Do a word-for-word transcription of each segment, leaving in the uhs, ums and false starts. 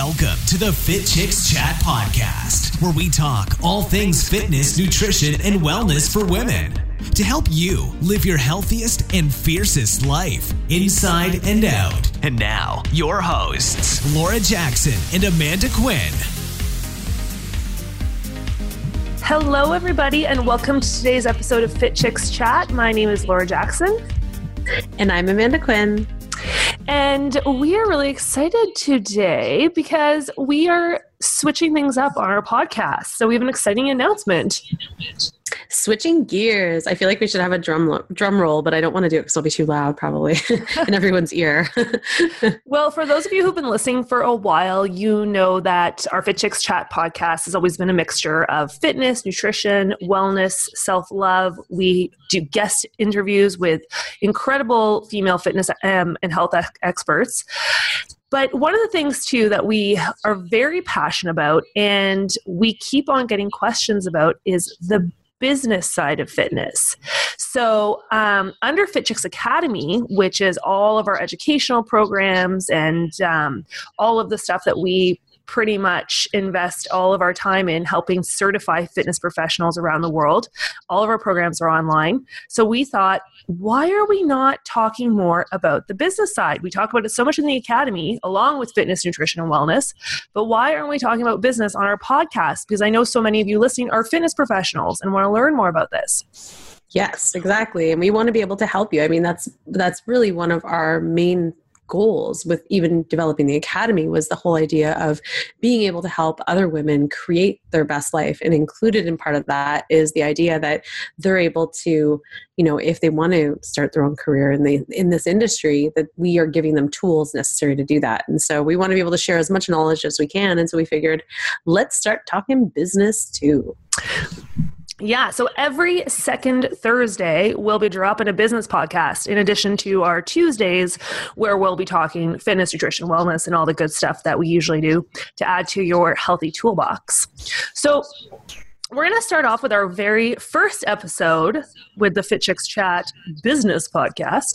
Welcome to the Fit Chicks Chat podcast, where we talk all things fitness, nutrition, and wellness for women to help you live your healthiest and fiercest life inside and out. And now, your hosts, Laura Jackson and Amanda Quinn. Hello, everybody, and welcome to today's episode of Fit Chicks Chat. My name is Laura Jackson. And I'm Amanda Quinn. And we are really excited today because we are switching things up on our podcast. So we have an exciting announcement. Switching gears. I feel like we should have a drum drum roll, but I don't want to do it because it'll be too loud probably in everyone's ear. Well, for those of you who've been listening for a while, you know that our Fit Chicks Chat podcast has always been a mixture of fitness, nutrition, wellness, self-love. We do guest interviews with incredible female fitness um, and health ex- experts. But one of the things, too, that we are very passionate about and we keep on getting questions about is the business side of fitness. So um, under Fit Chicks Academy, which is all of our educational programs and um, all of the stuff that we pretty much invest all of our time in helping certify fitness professionals around the world. All of our programs are online. So we thought, why are we not talking more about the business side? We talk about it so much in the academy, along with fitness, nutrition, and wellness. But why aren't we talking about business on our podcast? Because I know so many of you listening are fitness professionals and want to learn more about this. Yes, exactly. And we want to be able to help you. I mean, that's that's really one of our main goals with even developing the academy was the whole idea of being able to help other women create their best life. And included in part of that is the idea that they're able to, you know, if they want to start their own career in the in this industry, that we are giving them tools necessary to do that. And so we want to be able to share as much knowledge as we can. And so we figured, let's start talking business too. Yeah, so every second Thursday, we'll be dropping a business podcast in addition to our Tuesdays where we'll be talking fitness, nutrition, wellness, and all the good stuff that we usually do to add to your healthy toolbox. So we're going to start off with our very first episode with the Fit Chicks Chat business podcast,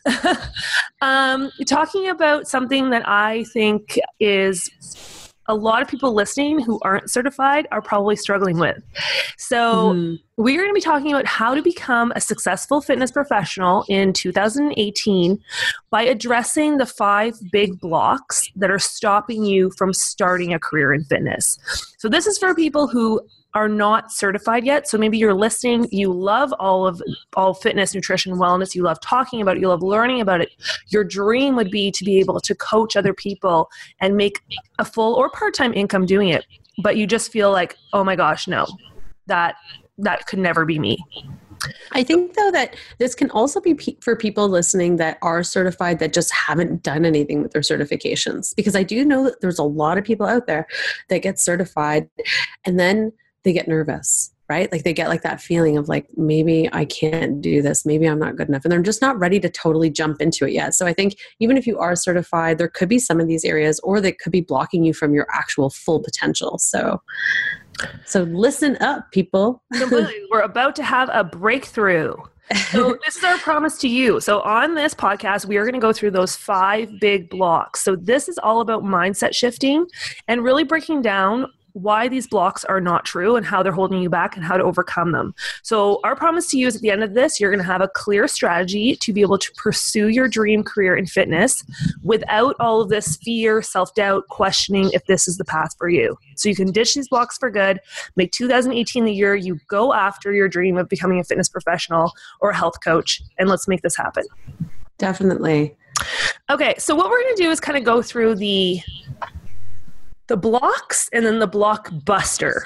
um, talking about something that I think is a lot of people listening who aren't certified are probably struggling with. So mm-hmm. we're going to be talking about how to become a successful fitness professional in two thousand eighteen by addressing the five big blocks that are stopping you from starting a career in fitness. So this is for people who are not certified yet. So maybe you're listening, you love all of all fitness, nutrition, wellness, you love talking about it, you love learning about it. Your dream would be to be able to coach other people and make a full or part-time income doing it. But you just feel like, oh my gosh, no, that that could never be me. I think, though, that this can also be pe- for people listening that are certified that just haven't done anything with their certifications. Because I do know that there's a lot of people out there that get certified and then they get nervous, right? Like they get like that feeling of like, maybe I can't do this. Maybe I'm not good enough. And they're just not ready to totally jump into it yet. So I think even if you are certified, there could be some of these areas or they could be blocking you from your actual full potential. So So listen up, people. Completely. We're about to have a breakthrough. So this is our promise to you. So on this podcast, we are going to go through those five big blocks. So this is all about mindset shifting and really breaking down why these blocks are not true and how they're holding you back and how to overcome them. So our promise to you is at the end of this, you're going to have a clear strategy to be able to pursue your dream career in fitness without all of this fear, self-doubt, questioning if this is the path for you. So you can ditch these blocks for good, make two thousand eighteen the year you go after your dream of becoming a fitness professional or a health coach, and let's make this happen. Definitely. Okay, so what we're going to do is kind of go through the the blocks and then the block buster,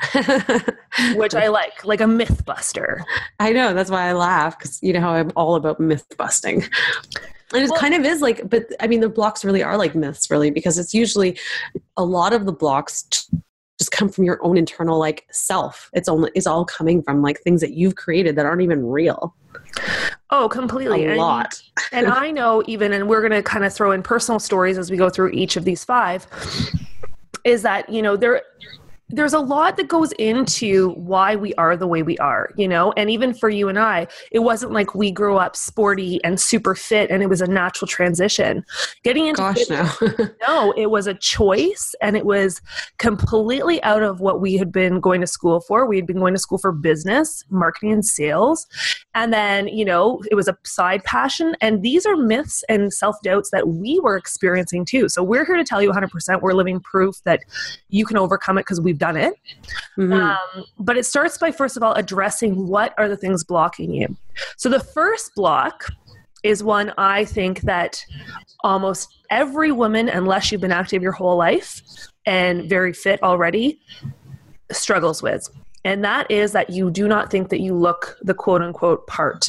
which I like, like a myth buster. I know. That's why I laugh because you know how I'm all about myth busting. And it well, kind of is like, but I mean, the blocks really are like myths really, because it's usually a lot of the blocks just come from your own internal like self. It's only, it's all coming from like things that you've created that aren't even real. Oh, completely. A and, lot. And I know even, and we're going to kind of throw in personal stories as we go through each of these five, is that, you know, there there's a lot that goes into why we are the way we are, you know, and even for you and I, it wasn't like we grew up sporty and super fit and it was a natural transition. Getting into Gosh, fitness, no. no, it was a choice, and it was completely out of what we had been going to school for. We had been going to school for business, marketing, and sales. And then, you know, it was a side passion. And these are myths and self-doubts that we were experiencing too. So we're here to tell you one hundred percent we're living proof that you can overcome it because we've done it. Mm-hmm. Um, but it starts by, first of all, addressing what are the things blocking you. So the first block is one I think that almost every woman, unless you've been active your whole life and very fit already, struggles with. And that is that you do not think that you look the quote unquote part.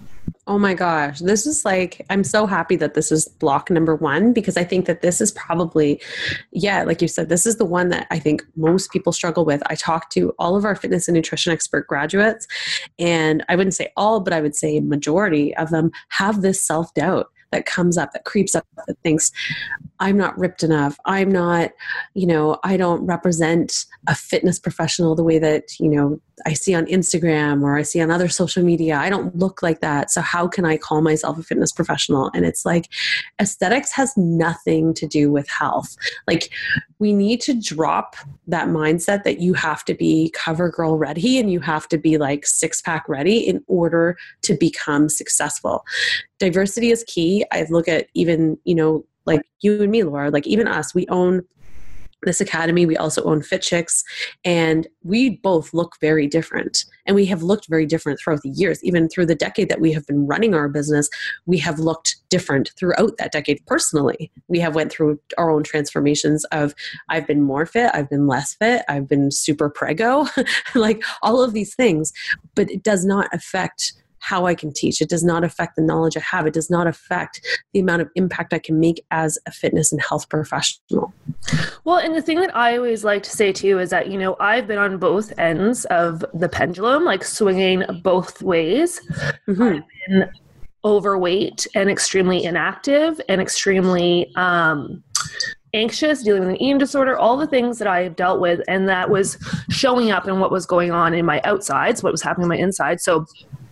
Oh my gosh. This is like, I'm so happy that this is block number one, because I think that this is probably, yeah, like you said, this is the one that I think most people struggle with. I talk to all of our fitness and nutrition expert graduates, and I wouldn't say all, but I would say majority of them have this self-doubt that comes up, that creeps up, that thinks, I'm not ripped enough. I'm not, you know, I don't represent a fitness professional the way that, you know, I see on Instagram or I see on other social media. I don't look like that. So how can I call myself a fitness professional? And it's like, aesthetics has nothing to do with health. Like, we need to drop that mindset that you have to be cover girl ready and you have to be like six pack ready in order to become successful. Diversity is key. I look at even, you know, like you and me, Laura, like even us, we own this academy. We also own Fit Chicks, and we both look very different, and we have looked very different throughout the years. Even through the decade that we have been running our business, we have looked different throughout that decade. Personally, we have went through our own transformations of, I've been more fit, I've been less fit, I've been super prego, like all of these things, but it does not affect how I can teach. It does not affect the knowledge I have. It does not affect the amount of impact I can make as a fitness and health professional. Well, and the thing that I always like to say too is that, you know, I've been on both ends of the pendulum, like swinging both ways. Mm-hmm. I've been overweight and extremely inactive and extremely um, anxious, dealing with an eating disorder, all the things that I have dealt with, and that was showing up in what was going on in my outsides, what was happening in my inside. So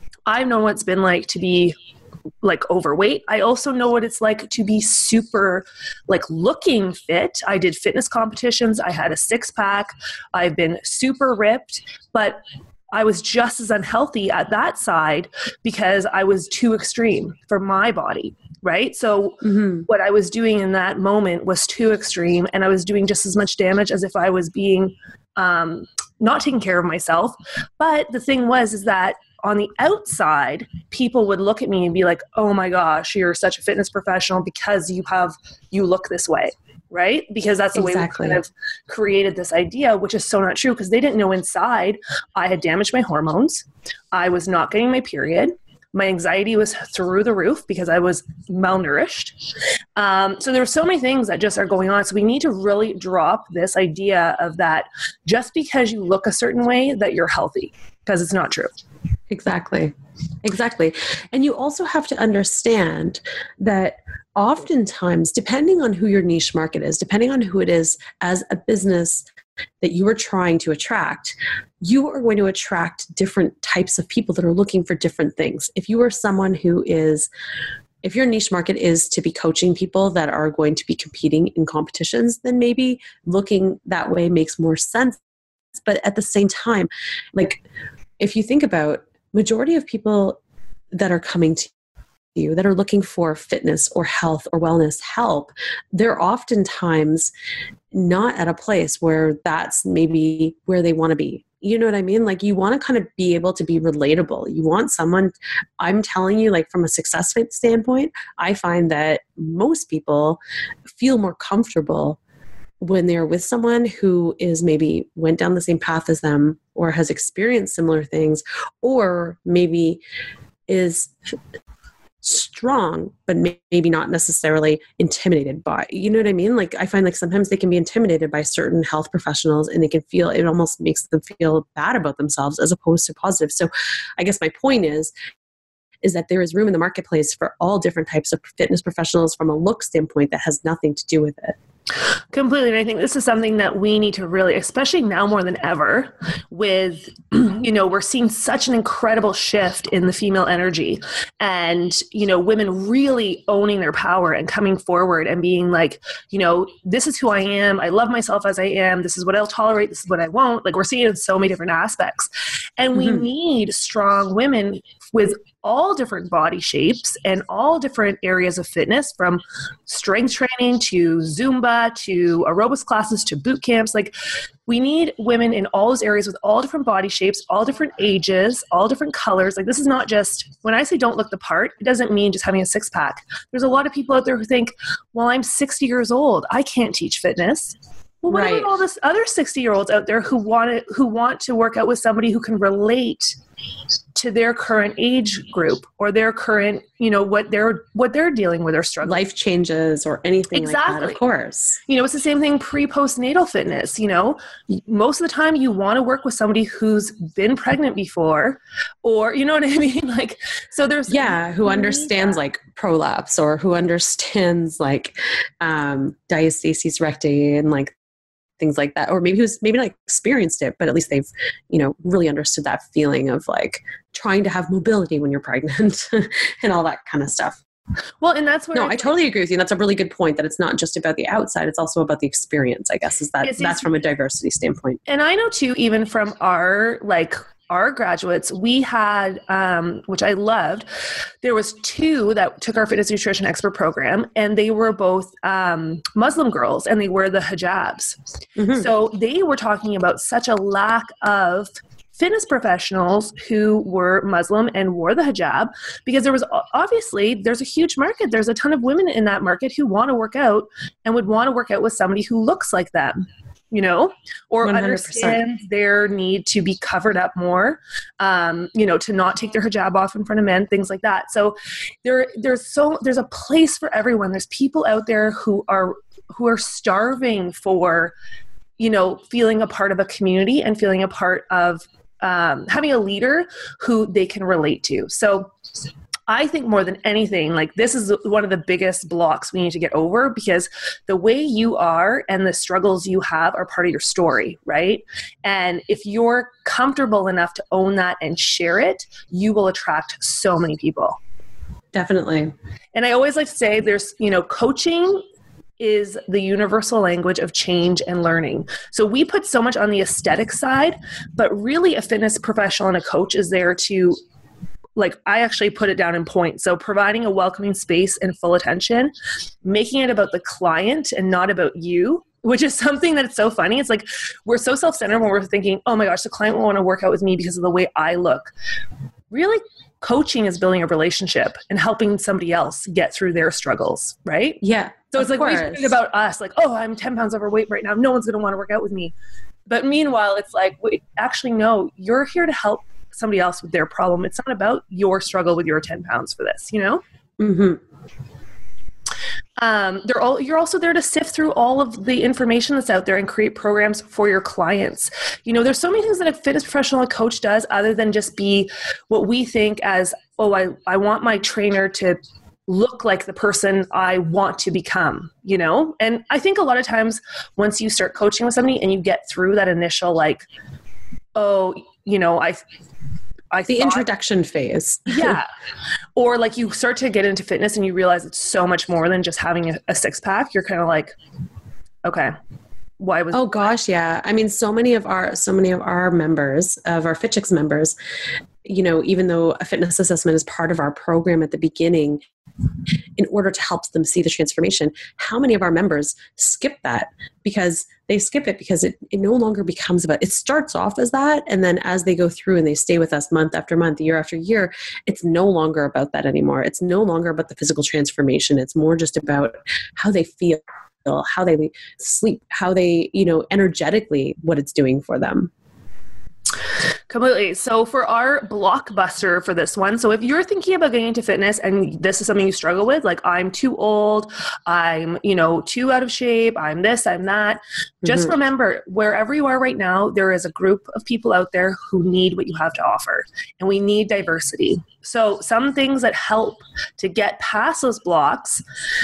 I know what it's been like to be like overweight. I also know what it's like to be super like looking fit. I did fitness competitions. I had a six pack. I've been super ripped, but I was just as unhealthy at that side because I was too extreme for my body. Right. So mm-hmm. what I was doing in that moment was too extreme, and I was doing just as much damage as if I was being um, not taking care of myself. But the thing was, is that on the outside, people would look at me and be like, oh my gosh, you're such a fitness professional because you have, you look this way, right? Because that's the exactly. way we kind of created this idea, which is so not true, because they didn't know inside I had damaged my hormones. I was not getting my period. My anxiety was through the roof because I was malnourished. Um, so there were so many things that just are going on. So we need to really drop this idea of that just because you look a certain way that you're healthy, because it's not true. Exactly. Exactly. And you also have to understand that oftentimes, depending on who your niche market is, depending on who it is as a business that you are trying to attract, you are going to attract different types of people that are looking for different things. If you are someone who is, if your niche market is to be coaching people that are going to be competing in competitions, then maybe looking that way makes more sense. But at the same time, like, if you think about majority of people that are coming to you that are looking for fitness or health or wellness help, they're oftentimes not at a place where that's maybe where they want to be. You know what I mean? Like, you want to kind of be able to be relatable. You want someone, I'm telling you, like from a success standpoint, I find that most people feel more comfortable when they're with someone who is maybe went down the same path as them or has experienced similar things, or maybe is strong, but maybe not necessarily intimidated by, you know what I mean? Like, I find like sometimes they can be intimidated by certain health professionals, and they can feel, it almost makes them feel bad about themselves as opposed to positive. So I guess my point is, is that there is room in the marketplace for all different types of fitness professionals from a look standpoint that has nothing to do with it. Completely. And I think this is something that we need to really, especially now more than ever, with, you know, we're seeing such an incredible shift in the female energy and, you know, women really owning their power and coming forward and being like, you know, this is who I am. I love myself as I am. This is what I'll tolerate. This is what I won't. Like, we're seeing it in so many different aspects. And we mm-hmm. need strong women with all different body shapes and all different areas of fitness, from strength training to Zumba to aerobics classes to boot camps. Like, we need women in all those areas with all different body shapes, all different ages, all different colors. Like, this is not just, when I say don't look the part, it doesn't mean just having a six pack. There's a lot of people out there who think, well, I'm sixty years old, I can't teach fitness. Well, what right. about all this other sixty year olds out there who want to, who want to work out with somebody who can relate to their current age group or their current, you know, what they're, what they're dealing with or struggling. Life changes or anything exactly. like that, of course. You know, it's the same thing pre-postnatal fitness. You know, most of the time you want to work with somebody who's been pregnant before, or, you know what I mean? Like, so there's, yeah, who understands like prolapse, or who understands like um, diastasis recti and like things like that, or maybe who's maybe not experienced it, but at least they've, you know, really understood that feeling of like trying to have mobility when you're pregnant and all that kind of stuff. Well, and that's where no, I totally agree with you. And that's a really good point, that it's not just about the outside; it's also about the experience. I guess is that that's from a diversity standpoint. And I know too, even from our like. our graduates, we had, um, which I loved, there was two that took our fitness nutrition expert program, and they were both um, Muslim girls, and they wear the hijabs. Mm-hmm. So they were talking about such a lack of fitness professionals who were Muslim and wore the hijab, because there was obviously, there's a huge market. There's a ton of women in that market who want to work out and would want to work out with somebody who looks like them. You know, or one hundred percent understands their need to be covered up more, um, you know, to not take their hijab off in front of men, things like that. So there, there's so, there's a place for everyone. There's people out there who are, who are starving for, you know, feeling a part of a community and feeling a part of um, having a leader who they can relate to. So I think more than anything, like, this is one of the biggest blocks we need to get over, because the way you are and the struggles you have are part of your story, right? And if you're comfortable enough to own that and share it, you will attract so many people. Definitely. And I always like to say there's, you know, coaching is the universal language of change and learning. So we put so much on the aesthetic side, but really a fitness professional and a coach is there to, like, I actually put it down in points. So providing a welcoming space and full attention, making it about the client and not about you, which is something that's so funny. It's like, we're so self-centered when we're thinking, oh my gosh, the client will want to work out with me because of the way I look. Really, coaching is building a relationship and helping somebody else get through their struggles, right? Yeah. So it's like, we think about us, like, oh, I'm ten pounds overweight right now. No one's going to want to work out with me. But meanwhile, it's like, wait, actually, no, you're here to help somebody else with their problem. It's not about your struggle with your ten pounds for this, you know? Mm-hmm. Um, they're all, you're also there to sift through all of the information that's out there and create programs for your clients. You know, there's so many things that a fitness professional, a coach does other than just be what we think as, oh, I, I want my trainer to look like the person I want to become, you know? And I think a lot of times once you start coaching with somebody and you get through that initial, like, oh, you know, I, I the thought, introduction phase. Yeah. Or like you start to get into fitness and you realize it's so much more than just having a, a six pack. You're kind of like, okay, why was, oh gosh. Yeah. I mean, so many of our, so many of our members of our FitChicks members, you know, even though a fitness assessment is part of our program at the beginning, in order to help them see the transformation, how many of our members skip that? Because they skip it because it, it no longer becomes about, it starts off as that. And then as they go through and they stay with us month after month, year after year, it's no longer about that anymore. It's no longer about the physical transformation. It's more just about how they feel, how they sleep, how they, you know, energetically, what it's doing for them. Completely. So for our blockbuster for this one, so if you're thinking about getting into fitness and this is something you struggle with, like I'm too old, I'm, you know, too out of shape, I'm this, I'm that, just mm-hmm. remember, wherever you are right now, there is a group of people out there who need what you have to offer, and we need diversity. So some things that help to get past those blocks,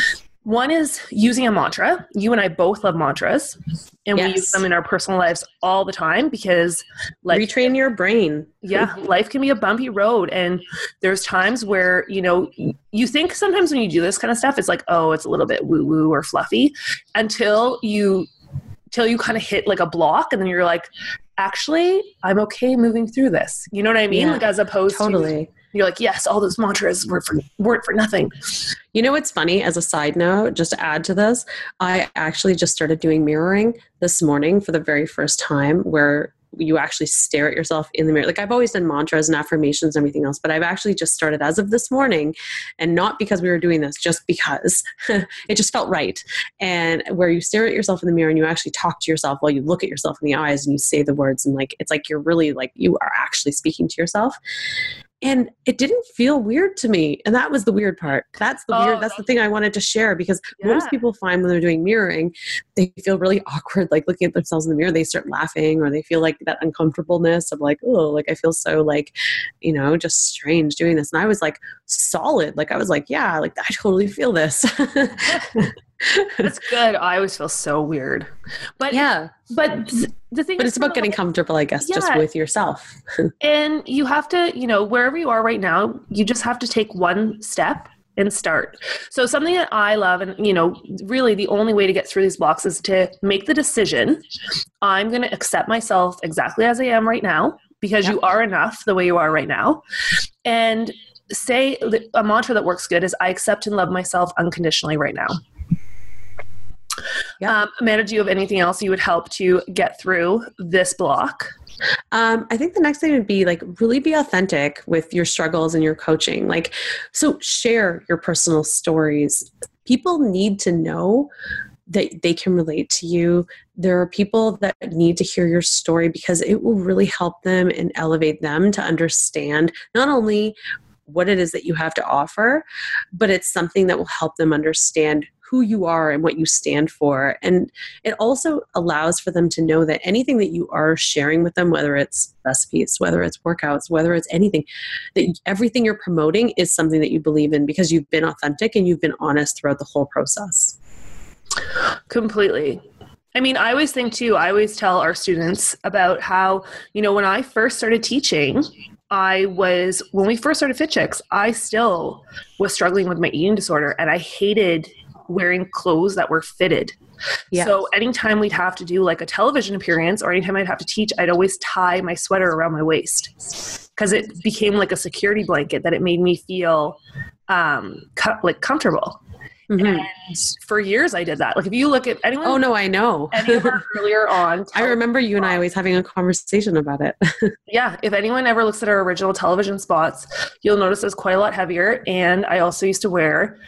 One is using a mantra. You and I both love mantras, and yes. we use them in our personal lives all the time because like retrain your brain. Yeah. Life can be a bumpy road. And there's times where, you know, you think sometimes when you do this kind of stuff, it's like, oh, it's a little bit woo woo or fluffy until you, till you kind of hit like a block. And then you're like, actually, I'm okay moving through this. You know what I mean? Yeah, like as opposed totally. to you're like, yes, all those mantras were for, weren't for nothing. You know what's funny, as a side note, just to add to this, I actually just started doing mirroring this morning for the very first time, where you actually stare at yourself in the mirror. Like I've always done mantras and affirmations and everything else, but I've actually just started as of this morning, and not because we were doing this, just because it just felt right. And where you stare at yourself in the mirror and you actually talk to yourself while you look at yourself in the eyes and you say the words, and like, it's like you're really like, you are actually speaking to yourself. And it didn't feel weird to me. And that was the weird part. That's the oh, weird, that's the thing I wanted to share, because yeah. most people find when they're doing mirroring, they feel really awkward, like looking at themselves in the mirror, they start laughing, or they feel like that uncomfortableness of like, oh, like I feel so like, you know, just strange doing this. And I was like solid. Like I was like, yeah, like I totally feel this. That's good. I always feel so weird. But yeah. But the thing But is, it's about getting comfortable, I guess, yeah. just with yourself. And you have to, you know, wherever you are right now, you just have to take one step and start. So something that I love, and, you know, really the only way to get through these blocks is to make the decision. I'm going to accept myself exactly as I am right now, because yep. you are enough the way you are right now. And say a mantra that works good is, I accept and love myself unconditionally right now. Yeah. Um, Amanda, do you have anything else you would help to get through this block? Um, I think the next thing would be like, really be authentic with your struggles and your coaching. Like, so share your personal stories. People need to know that they can relate to you. There are people that need to hear your story, because it will really help them and elevate them to understand not only what it is that you have to offer, but it's something that will help them understand who you are and what you stand for. And it also allows for them to know that anything that you are sharing with them, whether it's recipes, whether it's workouts, whether it's anything, that everything you're promoting is something that you believe in, because you've been authentic and you've been honest throughout the whole process. Completely. I mean, I always think too, I always tell our students about how, you know, when I first started teaching, I was, when we first started Fit Chicks, I still was struggling with my eating disorder, and I hated wearing clothes that were fitted. Yeah. So anytime we'd have to do like a television appearance, or anytime I'd have to teach, I'd always tie my sweater around my waist, because it became like a security blanket that it made me feel um, co- like comfortable. Mm-hmm. And for years I did that. Like if you look at anyone. Oh no, I know. Anyone earlier on. I remember you and I always having a conversation about it. Yeah. If anyone ever looks at our original television spots, you'll notice it's quite a lot heavier. And I also used to wear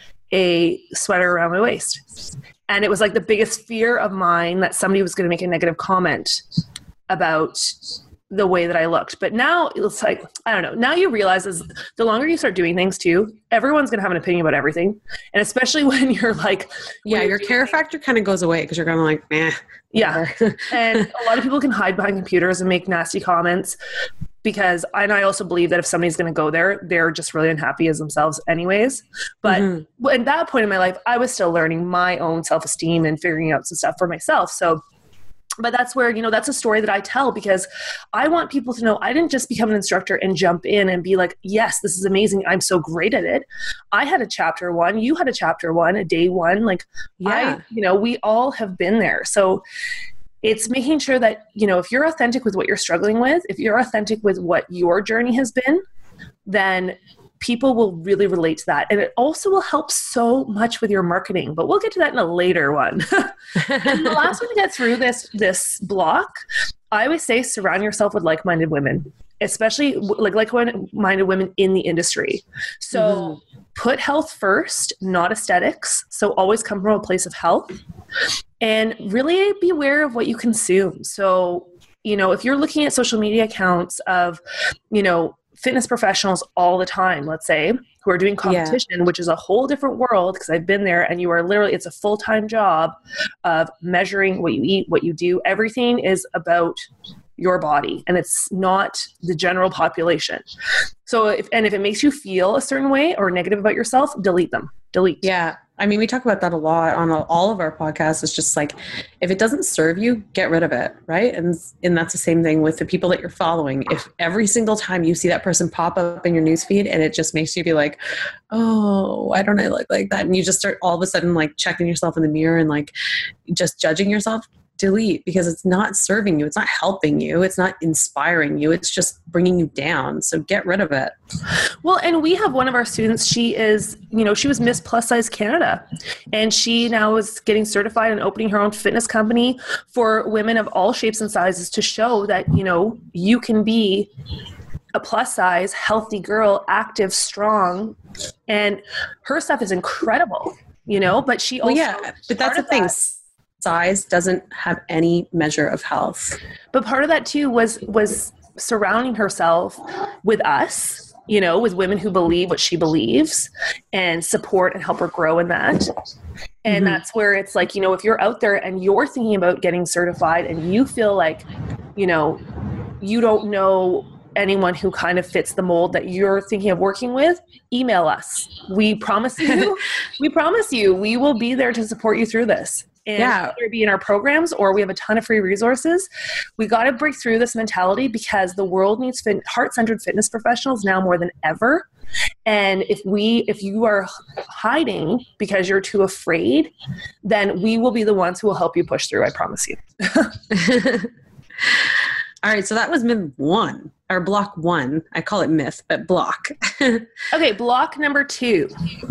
a sweater around my waist. And it was like the biggest fear of mine that somebody was going to make a negative comment about the way that I looked. But now it's like, I don't know. Now you realize is the longer you start doing things too, everyone's going to have an opinion about everything. And especially when you're like, yeah, your care factor kind of goes away, because you're kind of like, eh. Yeah. And a lot of people can hide behind computers and make nasty comments, because, and I also believe that if somebody's going to go there, they're just really unhappy as themselves anyways. But mm-hmm. at that point in my life, I was still learning my own self-esteem and figuring out some stuff for myself. So, but that's where, you know, that's a story that I tell, because I want people to know I didn't just become an instructor and jump in and be like, yes, this is amazing, I'm so great at it. I had a chapter one, you had a chapter one, a day one. Like, yeah. I, you know, we all have been there. So it's making sure that, you know, if you're authentic with what you're struggling with, if you're authentic with what your journey has been, then people will really relate to that. And it also will help so much with your marketing, but we'll get to that in a later one. And the last one to get through this, this block, I always say, surround yourself with like-minded women, especially like like-minded women in the industry. So mm-hmm. put health first, not aesthetics. So always come from a place of health, and really be aware of what you consume. So, you know, if you're looking at social media accounts of, you know, fitness professionals all the time, let's say, who are doing competition, yeah. which is a whole different world, because I've been there, and you are literally, it's a full-time job of measuring what you eat, what you do. Everything is about your body, and it's not the general population. So if, and if it makes you feel a certain way or negative about yourself, delete them, delete. Yeah. I mean, we talk about that a lot on all of our podcasts. It's just like, if it doesn't serve you, get rid of it, right? And and that's the same thing with the people that you're following. If every single time you see that person pop up in your newsfeed and it just makes you be like, oh, why don't I look like that? And you just start all of a sudden like checking yourself in the mirror and like just judging yourself, delete, because it's not serving you. It's not helping you. It's not inspiring you. It's just bringing you down. So get rid of it. Well, and we have one of our students, she is, you know, she was Miss Plus Size Canada, and she now is getting certified and opening her own fitness company for women of all shapes and sizes to show that, you know, you can be a plus size, healthy girl, active, strong, and her stuff is incredible, you know, but she also, well, yeah, but that's the thing. That, size doesn't have any measure of health. But part of that too was was surrounding herself with us, you know, with women who believe what she believes and support and help her grow in that. And mm-hmm. that's where it's like, you know, if you're out there and you're thinking about getting certified and you feel like, you know, you don't know anyone who kind of fits the mold that you're thinking of working with, email us. We promise you, we promise you, we will be there to support you through this. And yeah. whether it be in our programs or we have a ton of free resources, we got to break through this mentality because the world needs fit, heart-centered fitness professionals now more than ever. And if we, if you are hiding because you're too afraid, then we will be the ones who will help you push through. I promise you. All right. So that was myth one, or block one. I call it myth, but block. Okay. Block number two.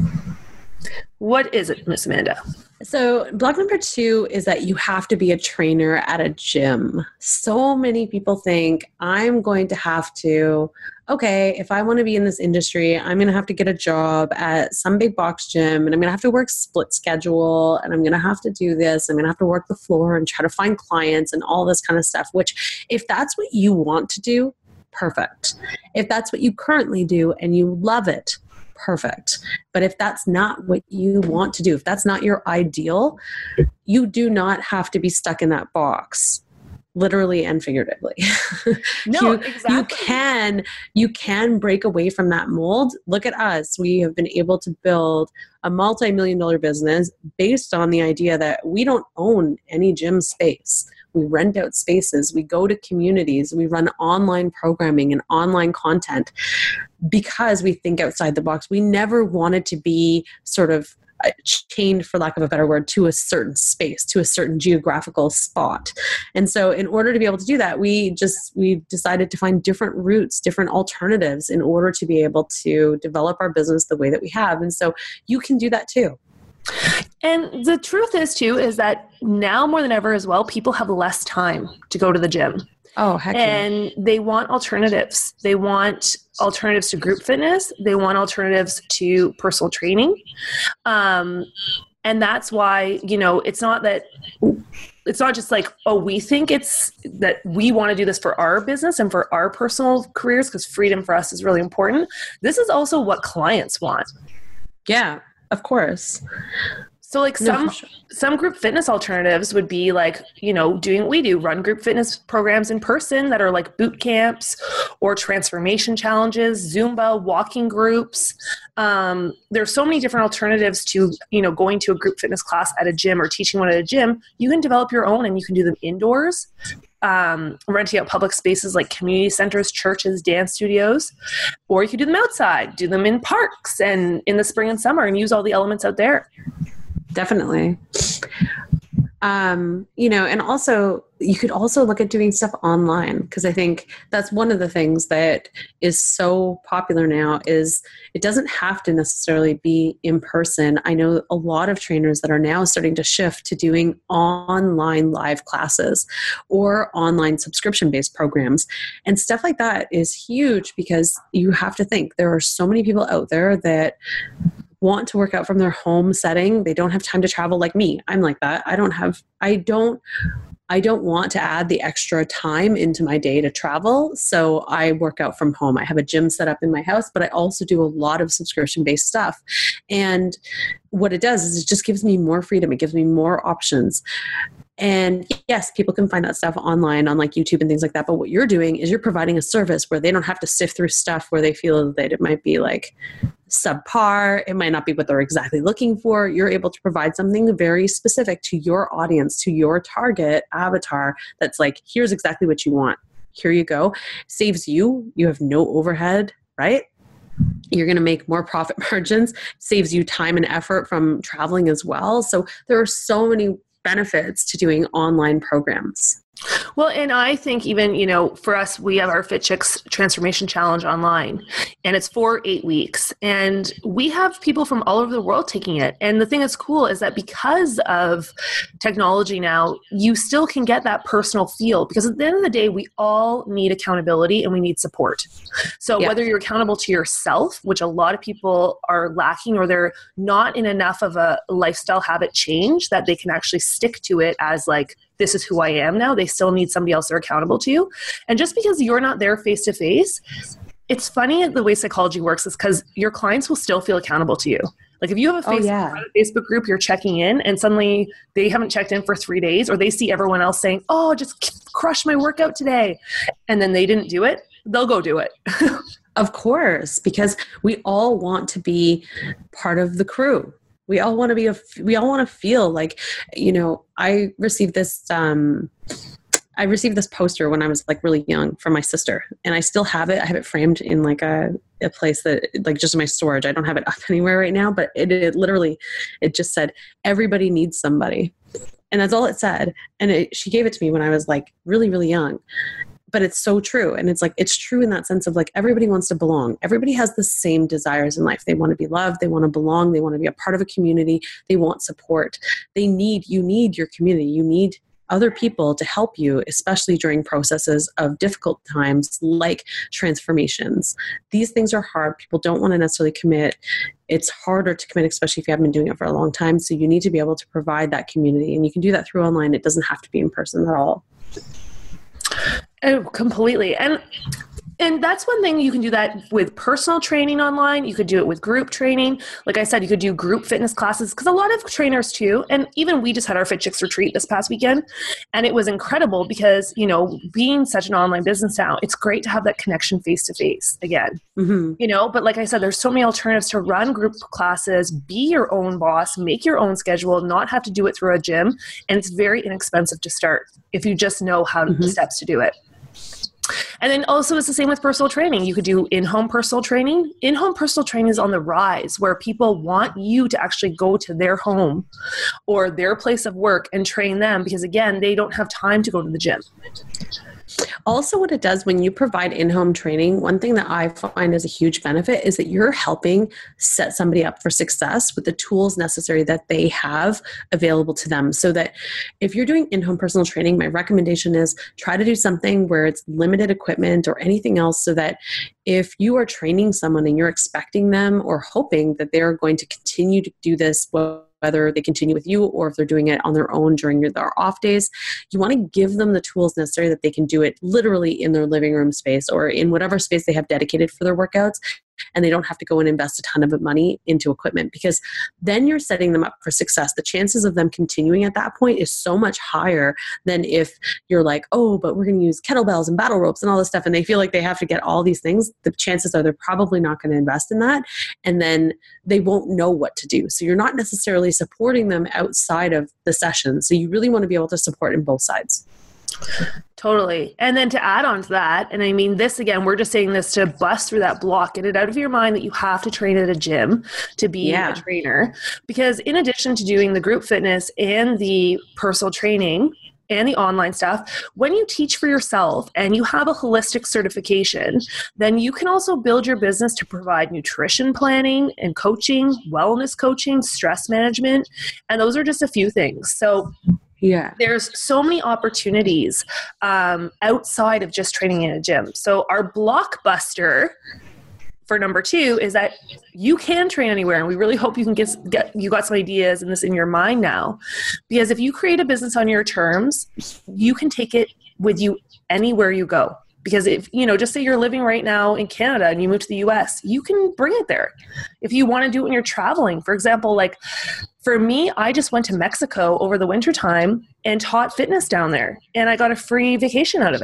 What is it, Miss Amanda? So block number two is that you have to be a trainer at a gym. So many people think I'm going to have to, okay, if I want to be in this industry, I'm going to have to get a job at some big box gym and I'm going to have to work split schedule and I'm going to have to do this. I'm going to have to work the floor and try to find clients and all this kind of stuff, which if that's what you want to do, perfect. If that's what you currently do and you love it, perfect. But if that's not what you want to do, if that's not your ideal, you do not have to be stuck in that box, literally and figuratively. No, you, exactly. You can, you can break away from that mold. Look at us. We have been able to build a multi-million dollar business based on the idea that we don't own any gym space. We rent out spaces. We go to communities. We run online programming and online content because we think outside the box. We never wanted to be sort of chained, for lack of a better word, to a certain space, to a certain geographical spot. And so in order to be able to do that, we just, we decided to find different routes, different alternatives in order to be able to develop our business the way that we have. And so you can do that too. And the truth is too, is that now more than ever as well, people have less time to go to the gym. Oh, heck yeah. And they want alternatives. They want alternatives to group fitness. They want alternatives to personal training. Um, and that's why, you know, it's not that, it's not just like, oh, we think it's that we want to do this for our business and for our personal careers because freedom for us is really important. This is also what clients want. Yeah, of course. So like some no, sure. some group fitness alternatives would be like, you know, doing what we do, run group fitness programs in person that are like boot camps or transformation challenges, Zumba, walking groups. Um, there's so many different alternatives to, you know, going to a group fitness class at a gym or teaching one at a gym. You can develop your own and you can do them indoors, um, renting out public spaces like community centers, churches, dance studios, or you could do them outside, do them in parks and in the spring and summer and use all the elements out there. Definitely. Um, you know, and also you could also look at doing stuff online because I think that's one of the things that is so popular now is it doesn't have to necessarily be in person. I know a lot of trainers that are now starting to shift to doing online live classes or online subscription-based programs, and stuff like that is huge because you have to think there are so many people out there that want to work out from their home setting. They don't have time to travel like me. I'm like that. I don't have, I don't, I don't want to add the extra time into my day to travel. So I work out from home. I have a gym set up in my house, but I also do a lot of subscription-based stuff. And what it does is it just gives me more freedom. It gives me more options. And yes, people can find that stuff online on like YouTube and things like that. But what you're doing is you're providing a service where they don't have to sift through stuff where they feel that it might be like subpar. It might not be what they're exactly looking for. You're able to provide something very specific to your audience, to your target avatar that's like, here's exactly what you want. Here you go. Saves you. You have no overhead, right? You're going to make more profit margins, saves you time and effort from traveling as well. So there are so many benefits to doing online programs. Well, and I think even, you know, for us, we have our Fit Chicks Transformation Challenge online, and it's for eight weeks. And we have people from all over the world taking it. And the thing that's cool is that because of technology now, you still can get that personal feel, because at the end of the day, we all need accountability and we need support. So yeah. whether you're accountable to yourself, which a lot of people are lacking, or they're not in enough of a lifestyle habit change that they can actually stick to it as like, this is who I am now. They still need somebody else they're accountable to. And just because you're not there face to face, it's funny the way psychology works is because your clients will still feel accountable to you. Like if you have a Facebook, oh, yeah. a Facebook group, you're checking in and suddenly they haven't checked in for three days or they see everyone else saying, oh, just crush my workout today. And then they didn't do it. They'll go do it. Of course, because we all want to be part of the crew. We all want to be, a, we all want to feel like, you know, I received this, um, I received this poster when I was like really young from my sister, and I still have it. I have it framed in like a, a place that like just in my storage. I don't have it up anywhere right now, but it, it literally, it just said, everybody needs somebody. And that's all it said. And it, she gave it to me when I was like really, really young. But it's so true. And it's like, it's true in that sense of like, everybody wants to belong. Everybody has the same desires in life. They want to be loved. They want to belong. They want to be a part of a community. They want support. They need, you need your community. You need other people to help you, especially during processes of difficult times like transformations. These things are hard. People don't want to necessarily commit. It's harder to commit, especially if you haven't been doing it for a long time. So you need to be able to provide that community. And you can do that through online. It doesn't have to be in person at all. Oh, completely. And and that's one thing, you can do that with personal training online. You could do it with group training. Like I said, you could do group fitness classes, because a lot of trainers too, and even we just had our Fit Chicks retreat this past weekend, and it was incredible because, you know, being such an online business now, it's great to have that connection face to face again, mm-hmm. you know, but like I said, there's so many alternatives to run group classes, be your own boss, make your own schedule, not have to do it through a gym. And it's very inexpensive to start if you just know how mm-hmm. the steps to do it. And then also it's the same with personal training. You could do in-home personal training. In-home personal training is on the rise, where people want you to actually go to their home or their place of work and train them, because again, they don't have time to go to the gym. Also, what it does when you provide in-home training, one thing that I find is a huge benefit is that you're helping set somebody up for success with the tools necessary that they have available to them. So that if you're doing in-home personal training, my recommendation is try to do something where it's limited equipment or anything else, so that if you are training someone and you're expecting them or hoping that they're going to continue to do this, well, whether they continue with you or if they're doing it on their own during their off days, you want to give them the tools necessary that they can do it literally in their living room space or in whatever space they have dedicated for their workouts. And they don't have to go and invest a ton of money into equipment, because then you're setting them up for success. The chances of them continuing at that point is so much higher than if you're like, oh, but we're going to use kettlebells and battle ropes and all this stuff, and they feel like they have to get all these things. The chances are they're probably not going to invest in that, and then they won't know what to do. So you're not necessarily supporting them outside of the session. So you really want to be able to support in both sides. Totally. And then to add on to that, and I mean, this again, we're just saying this to bust through that block, get it out of your mind that you have to train at a gym to be yeah. a trainer. Because in addition to doing the group fitness and the personal training and the online stuff, when you teach for yourself and you have a holistic certification, then you can also build your business to provide nutrition planning and coaching, wellness coaching, stress management. And those are just a few things. So yeah, there's so many opportunities um, outside of just training in a gym. So our blockbuster for number two is that you can train anywhere. And we really hope you can get, get, you got some ideas and this in your mind now, because if you create a business on your terms, you can take it with you anywhere you go. Because if, you know, just say you're living right now in Canada and you move to the U S, you can bring it there. If you want to do it when you're traveling, for example, like for me, I just went to Mexico over the winter time and taught fitness down there, and I got a free vacation out of it.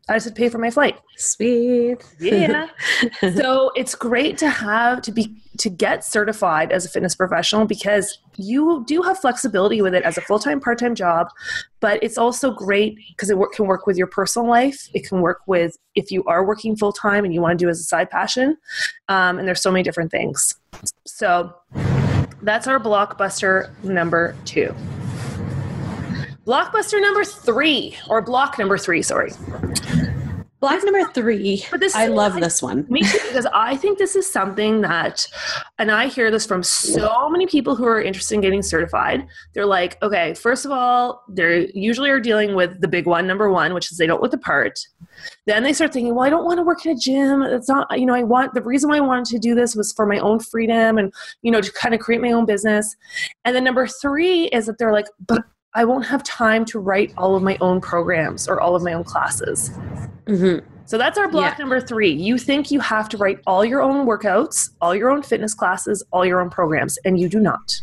I just pay for my flight. Sweet. Yeah. So it's great to have to be to get certified as a fitness professional because you do have flexibility with it as a full-time, part-time job, but it's also great because it work, can work with your personal life. It can work with if you are working full-time and you want to do it as a side passion. Um, and there's so many different things. So that's our blockbuster number two. Blockbuster number three, or block number three, sorry. Block number three. But this I love I, this one. Me too, because I think this is something that, and I hear this from so many people who are interested in getting certified. They're like, okay, first of all, they usually are dealing with the big one, number one, which is they don't look the part. Then they start thinking, well, I don't want to work in a gym. It's not, you know, I want, the reason why I wanted to do this was for my own freedom and, you know, to kind of create my own business. And then number three is that they're like, but I won't have time to write all of my own programs or all of my own classes. Mm-hmm. So that's our block yeah. number three. You think you have to write all your own workouts, all your own fitness classes, all your own programs, and you do not.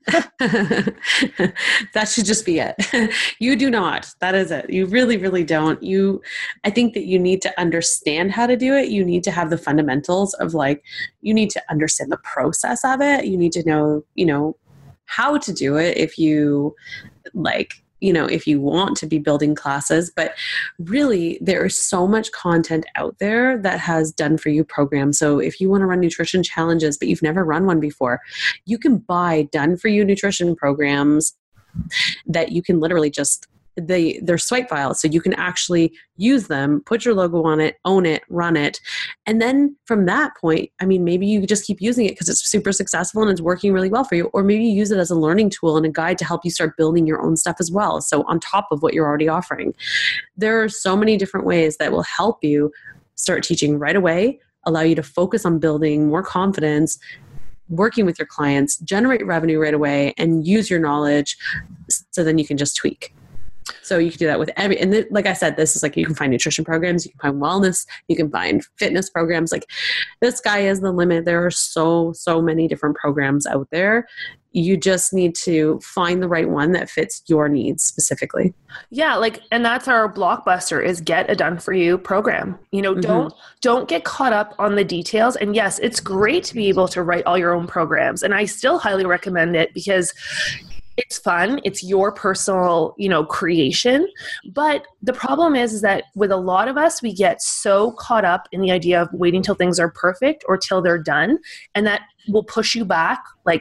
That should just be it. You do not. That is it. You really, really don't. You, I think that you need to understand how to do it. You need to have the fundamentals of like, you need to understand the process of it. You need to know, you know, how to do it if you like, you know, if you want to be building classes, but really there is so much content out there that has done for you programs. So if you want to run nutrition challenges, but you've never run one before, you can buy done for you nutrition programs that you can literally just They, they're swipe files, so you can actually use them, put your logo on it, own it, run it. And then from that point, I mean, maybe you just keep using it because it's super successful and it's working really well for you. Or maybe you use it as a learning tool and a guide to help you start building your own stuff as well. So on top of what you're already offering, there are so many different ways that will help you start teaching right away, allow you to focus on building more confidence, working with your clients, generate revenue right away, and use your knowledge so then you can just tweak. So you can do that with every, and th- like I said, this is like, you can find nutrition programs, you can find wellness, you can find fitness programs. Like the sky is the limit. There are so, so many different programs out there. You just need to find the right one that fits your needs specifically. Yeah. Like, and that's our blockbuster is get a done for you program. You know, mm-hmm. don't, don't get caught up on the details. And yes, it's great to be able to write all your own programs. And I still highly recommend it because it's fun. It's your personal, you know, creation. But the problem is, is that with a lot of us, we get so caught up in the idea of waiting till things are perfect or till they're done. And that will push you back like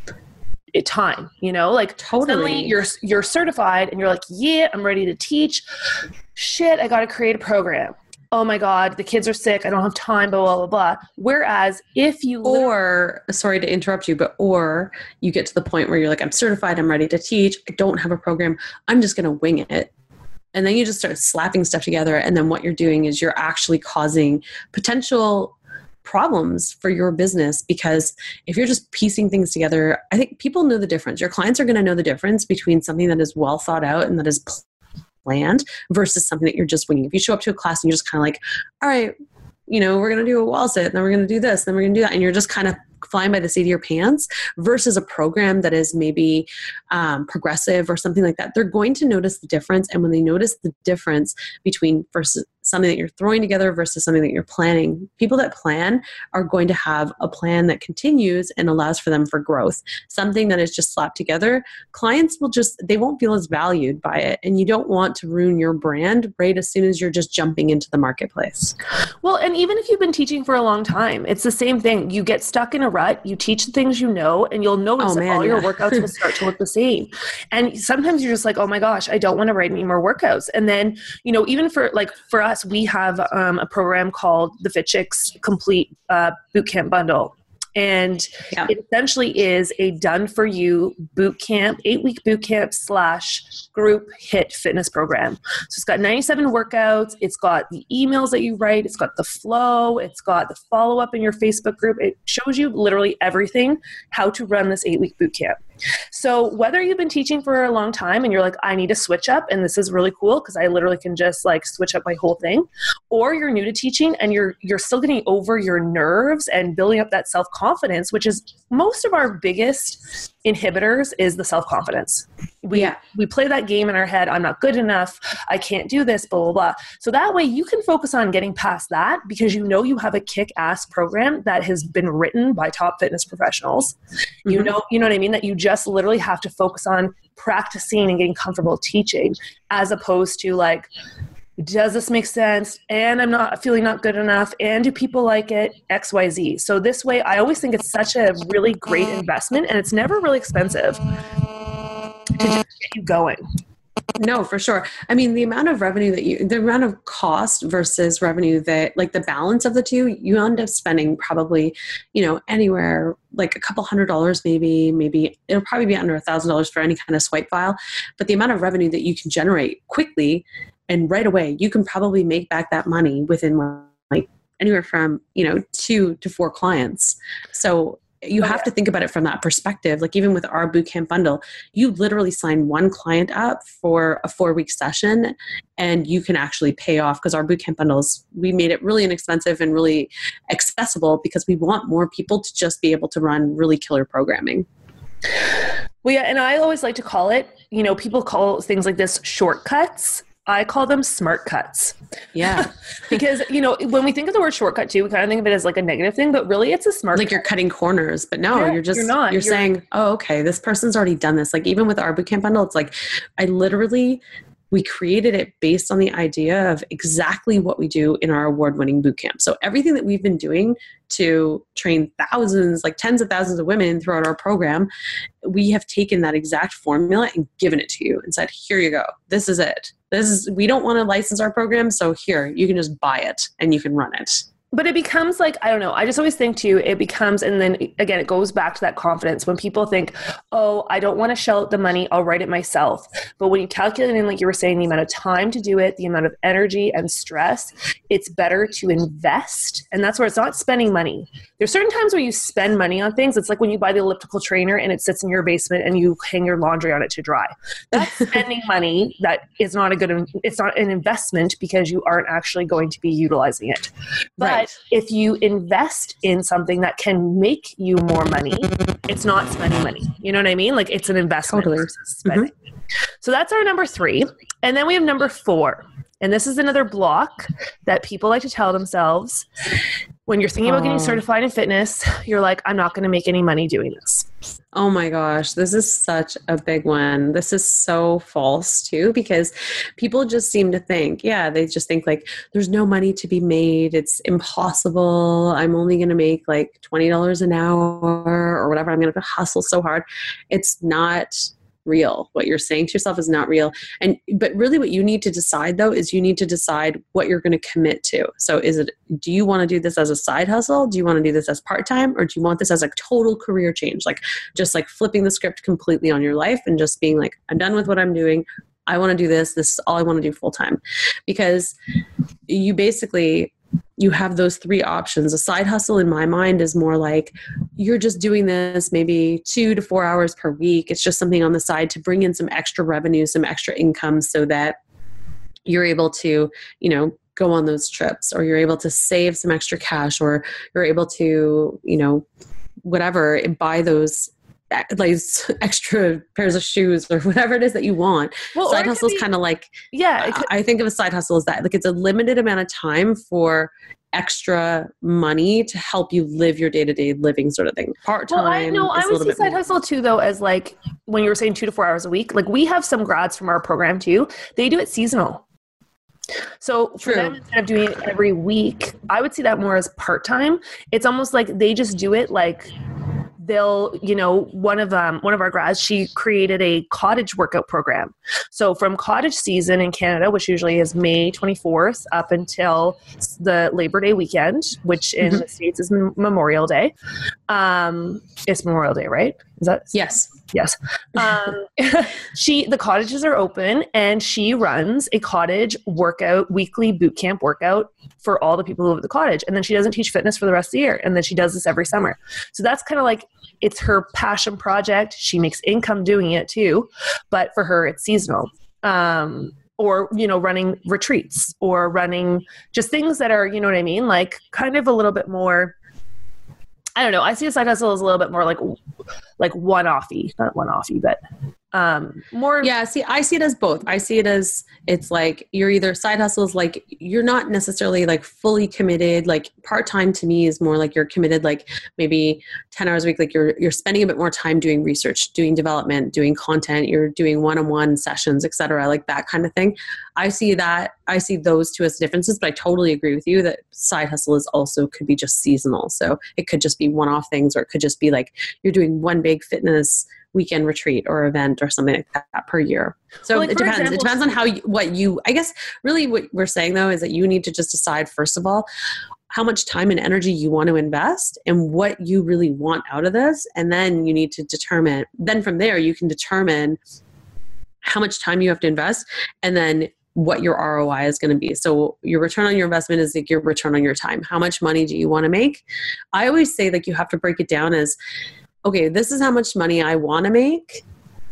a time, you know, like totally. Suddenly you're, you're certified and you're like, yeah, I'm ready to teach. Shit, I got to create a program. Oh my God, the kids are sick. I don't have time, blah, blah, blah, blah. Whereas if you... Or, sorry to interrupt you, but or you get to the point where you're like, I'm certified, I'm ready to teach. I don't have a program. I'm just going to wing it. And then you just start slapping stuff together. And then what you're doing is you're actually causing potential problems for your business, because if you're just piecing things together, I think people know the difference. Your clients are going to know the difference between something that is well thought out and that is planned versus something that you're just winging. If you show up to a class and you're just kind of like, all right, you know, we're going to do a wall sit, and then we're going to do this, then we're going to do that, and you're just kind of flying by the seat of your pants, versus a program that is maybe um, progressive or something like that, they're going to notice the difference. And when they notice the difference between versus something that you're throwing together versus something that you're planning, people that plan are going to have a plan that continues and allows for them for growth. Something that is just slapped together, clients will just, they won't feel as valued by it. And you don't want to ruin your brand right as soon as you're just jumping into the marketplace. Well, and even if you've been teaching for a long time, it's the same thing. You get stuck in a rut, you teach the things you know, and you'll notice oh, that man, all yeah. your workouts will start to look the same. And sometimes you're just like, oh my gosh, I don't want to write any more workouts. And then, you know, even for like for us, we have um, a program called the Fit Chicks Complete uh, Bootcamp Bundle. And yeah. it essentially is a done-for-you boot camp, eight-week boot camp slash group HIIT fitness program. So it's got ninety-seven workouts. It's got the emails that you write. It's got the flow. It's got the follow-up in your Facebook group. It shows you literally everything, how to run this eight-week boot camp. So whether you've been teaching for a long time and you're like, I need to switch up and this is really cool because I literally can just like switch up my whole thing, or you're new to teaching and you're you're still getting over your nerves and building up that self-confidence, which is most of our biggest inhibitors is the self-confidence. We, yeah. we play that game in our head. I'm not good enough. I can't do this, blah, blah, blah. So that way you can focus on getting past that because you know you have a kick-ass program that has been written by top fitness professionals. Mm-hmm. You know, you know what I mean? That you just literally have to focus on practicing and getting comfortable teaching as opposed to like, does this make sense? And I'm not feeling not good enough. And do people like it? X, Y, Z. So this way, I always think it's such a really great investment and it's never really expensive to just get you going. No, for sure. I mean, the amount of revenue that you, the amount of cost versus revenue that like the balance of the two, you end up spending probably, you know, anywhere like a couple hundred dollars, maybe, maybe it'll probably be under a thousand dollars for any kind of swipe file. But the amount of revenue that you can generate quickly and right away, you can probably make back that money within like anywhere from, you know, two to four clients. So you have to think about it from that perspective. Like even with our bootcamp bundle, you literally sign one client up for a four week session and you can actually pay off because our bootcamp bundles, we made it really inexpensive and really accessible because we want more people to just be able to run really killer programming. Well, yeah. And I always like to call it, you know, people call things like this shortcuts. I call them smart cuts. Yeah. Because, you know, when we think of the word shortcut too, we kind of think of it as like a negative thing, but really it's a smart Like cut. you're cutting corners, but no, yeah, you're just, you're, not. you're, you're saying, oh, okay, this person's already done this. Like even with our bootcamp bundle, it's like, I literally, we created it based on the idea of exactly what we do in our award-winning bootcamp. So everything that we've been doing to train thousands, like tens of thousands of women throughout our program, we have taken that exact formula and given it to you and said, here you go. This is it. This is, we don't want to license our program. So here, you can just buy it and you can run it. But it becomes like, I don't know, I just always think too, it becomes, and then again, it goes back to that confidence when people think, oh, I don't want to shell out the money, I'll write it myself. But when you calculate in, like you were saying, the amount of time to do it, the amount of energy and stress, it's better to invest. And that's where it's not spending money. There's certain times where you spend money on things. It's like when you buy the elliptical trainer and it sits in your basement and you hang your laundry on it to dry. That's spending money that is not a good, it's not an investment because you aren't actually going to be utilizing it. But Right. if you invest in something that can make you more money, it's not spending money. You know what I mean? Like it's an investment Totally. versus spending. Mm-hmm. So that's our number three. And then we have number four. And this is another block that people like to tell themselves. When you're thinking about getting certified in fitness, you're like, I'm not going to make any money doing this. Oh my gosh, this is such a big one. This is so false too, because people just seem to think, yeah, they just think like there's no money to be made. It's impossible. I'm only going to make like twenty dollars an hour or whatever. I'm going to hustle so hard. It's not real. What you're saying to yourself is not real. And but really what you need to decide though is you need to decide what you're going to commit to. So is it, do you want to do this as a side hustle? Do you want to do this as part-time? Or do you want this as a total career change? Like just like flipping the script completely on your life and just being like, I'm done with what I'm doing. I want to do this. This is all I want to do full time. Because you basically, you have those three options. A side hustle in my mind is more like you're just doing this maybe two to four hours per week. It's just something on the side to bring in some extra revenue, some extra income so that you're able to, you know, go on those trips, or you're able to save some extra cash, or you're able to, you know, whatever, buy those like extra pairs of shoes or whatever it is that you want. Well, side hustle is kind of like, yeah, could, I think of a side hustle as that, like it's a limited amount of time for extra money to help you live your day-to-day living sort of thing. Part-time. Well, I know I would see side hustle too, though, as like when you were saying two to four hours a week, like we have some grads from our program too. They do it seasonal. So for True. them, instead of doing it every week, I would see that more as part-time. It's almost like they just do it like they'll, you know, one of um one of our grads, she created a cottage workout program. So from cottage season in Canada, which usually is May twenty-fourth up until the Labor Day weekend, which in mm-hmm. the States is M- Memorial Day. Um, it's Memorial Day, right? Is that yes? Yes. Um, she, the cottages are open, and she runs a cottage workout, weekly boot camp workout for all the people who live at the cottage. And then she doesn't teach fitness for the rest of the year. And then she does this every summer. So that's kind of like, it's her passion project. She makes income doing it too, but for her, it's seasonal. Um, or, you know, running retreats or running just things that are, you know what I mean? Like kind of a little bit more, I don't know. I see a side hustle as a little bit more like, like one-offy, not one-offy, but um, more. Yeah. See, I see it as both. I see it as it's like you're either side hustles, like you're not necessarily like fully committed. Like part-time to me is more like you're committed, like maybe ten hours a week. Like you're, you're spending a bit more time doing research, doing development, doing content, you're doing one-on-one sessions, et cetera, like that kind of thing. I see that. I see those two as differences, but I totally agree with you that side hustle is also could be just seasonal. So it could just be one-off things, or it could just be like you're doing one big fitness weekend retreat or event or something like that per year. So well, like it depends. Example, it depends on how you, what you, I guess really what we're saying though, is that you need to just decide first of all, how much time and energy you want to invest and what you really want out of this. And then you need to determine, then from there you can determine how much time you have to invest and then what your R O I is going to be. So your return on your investment is like your return on your time. How much money do you want to make? I always say like you have to break it down as, okay, this is how much money I want to make.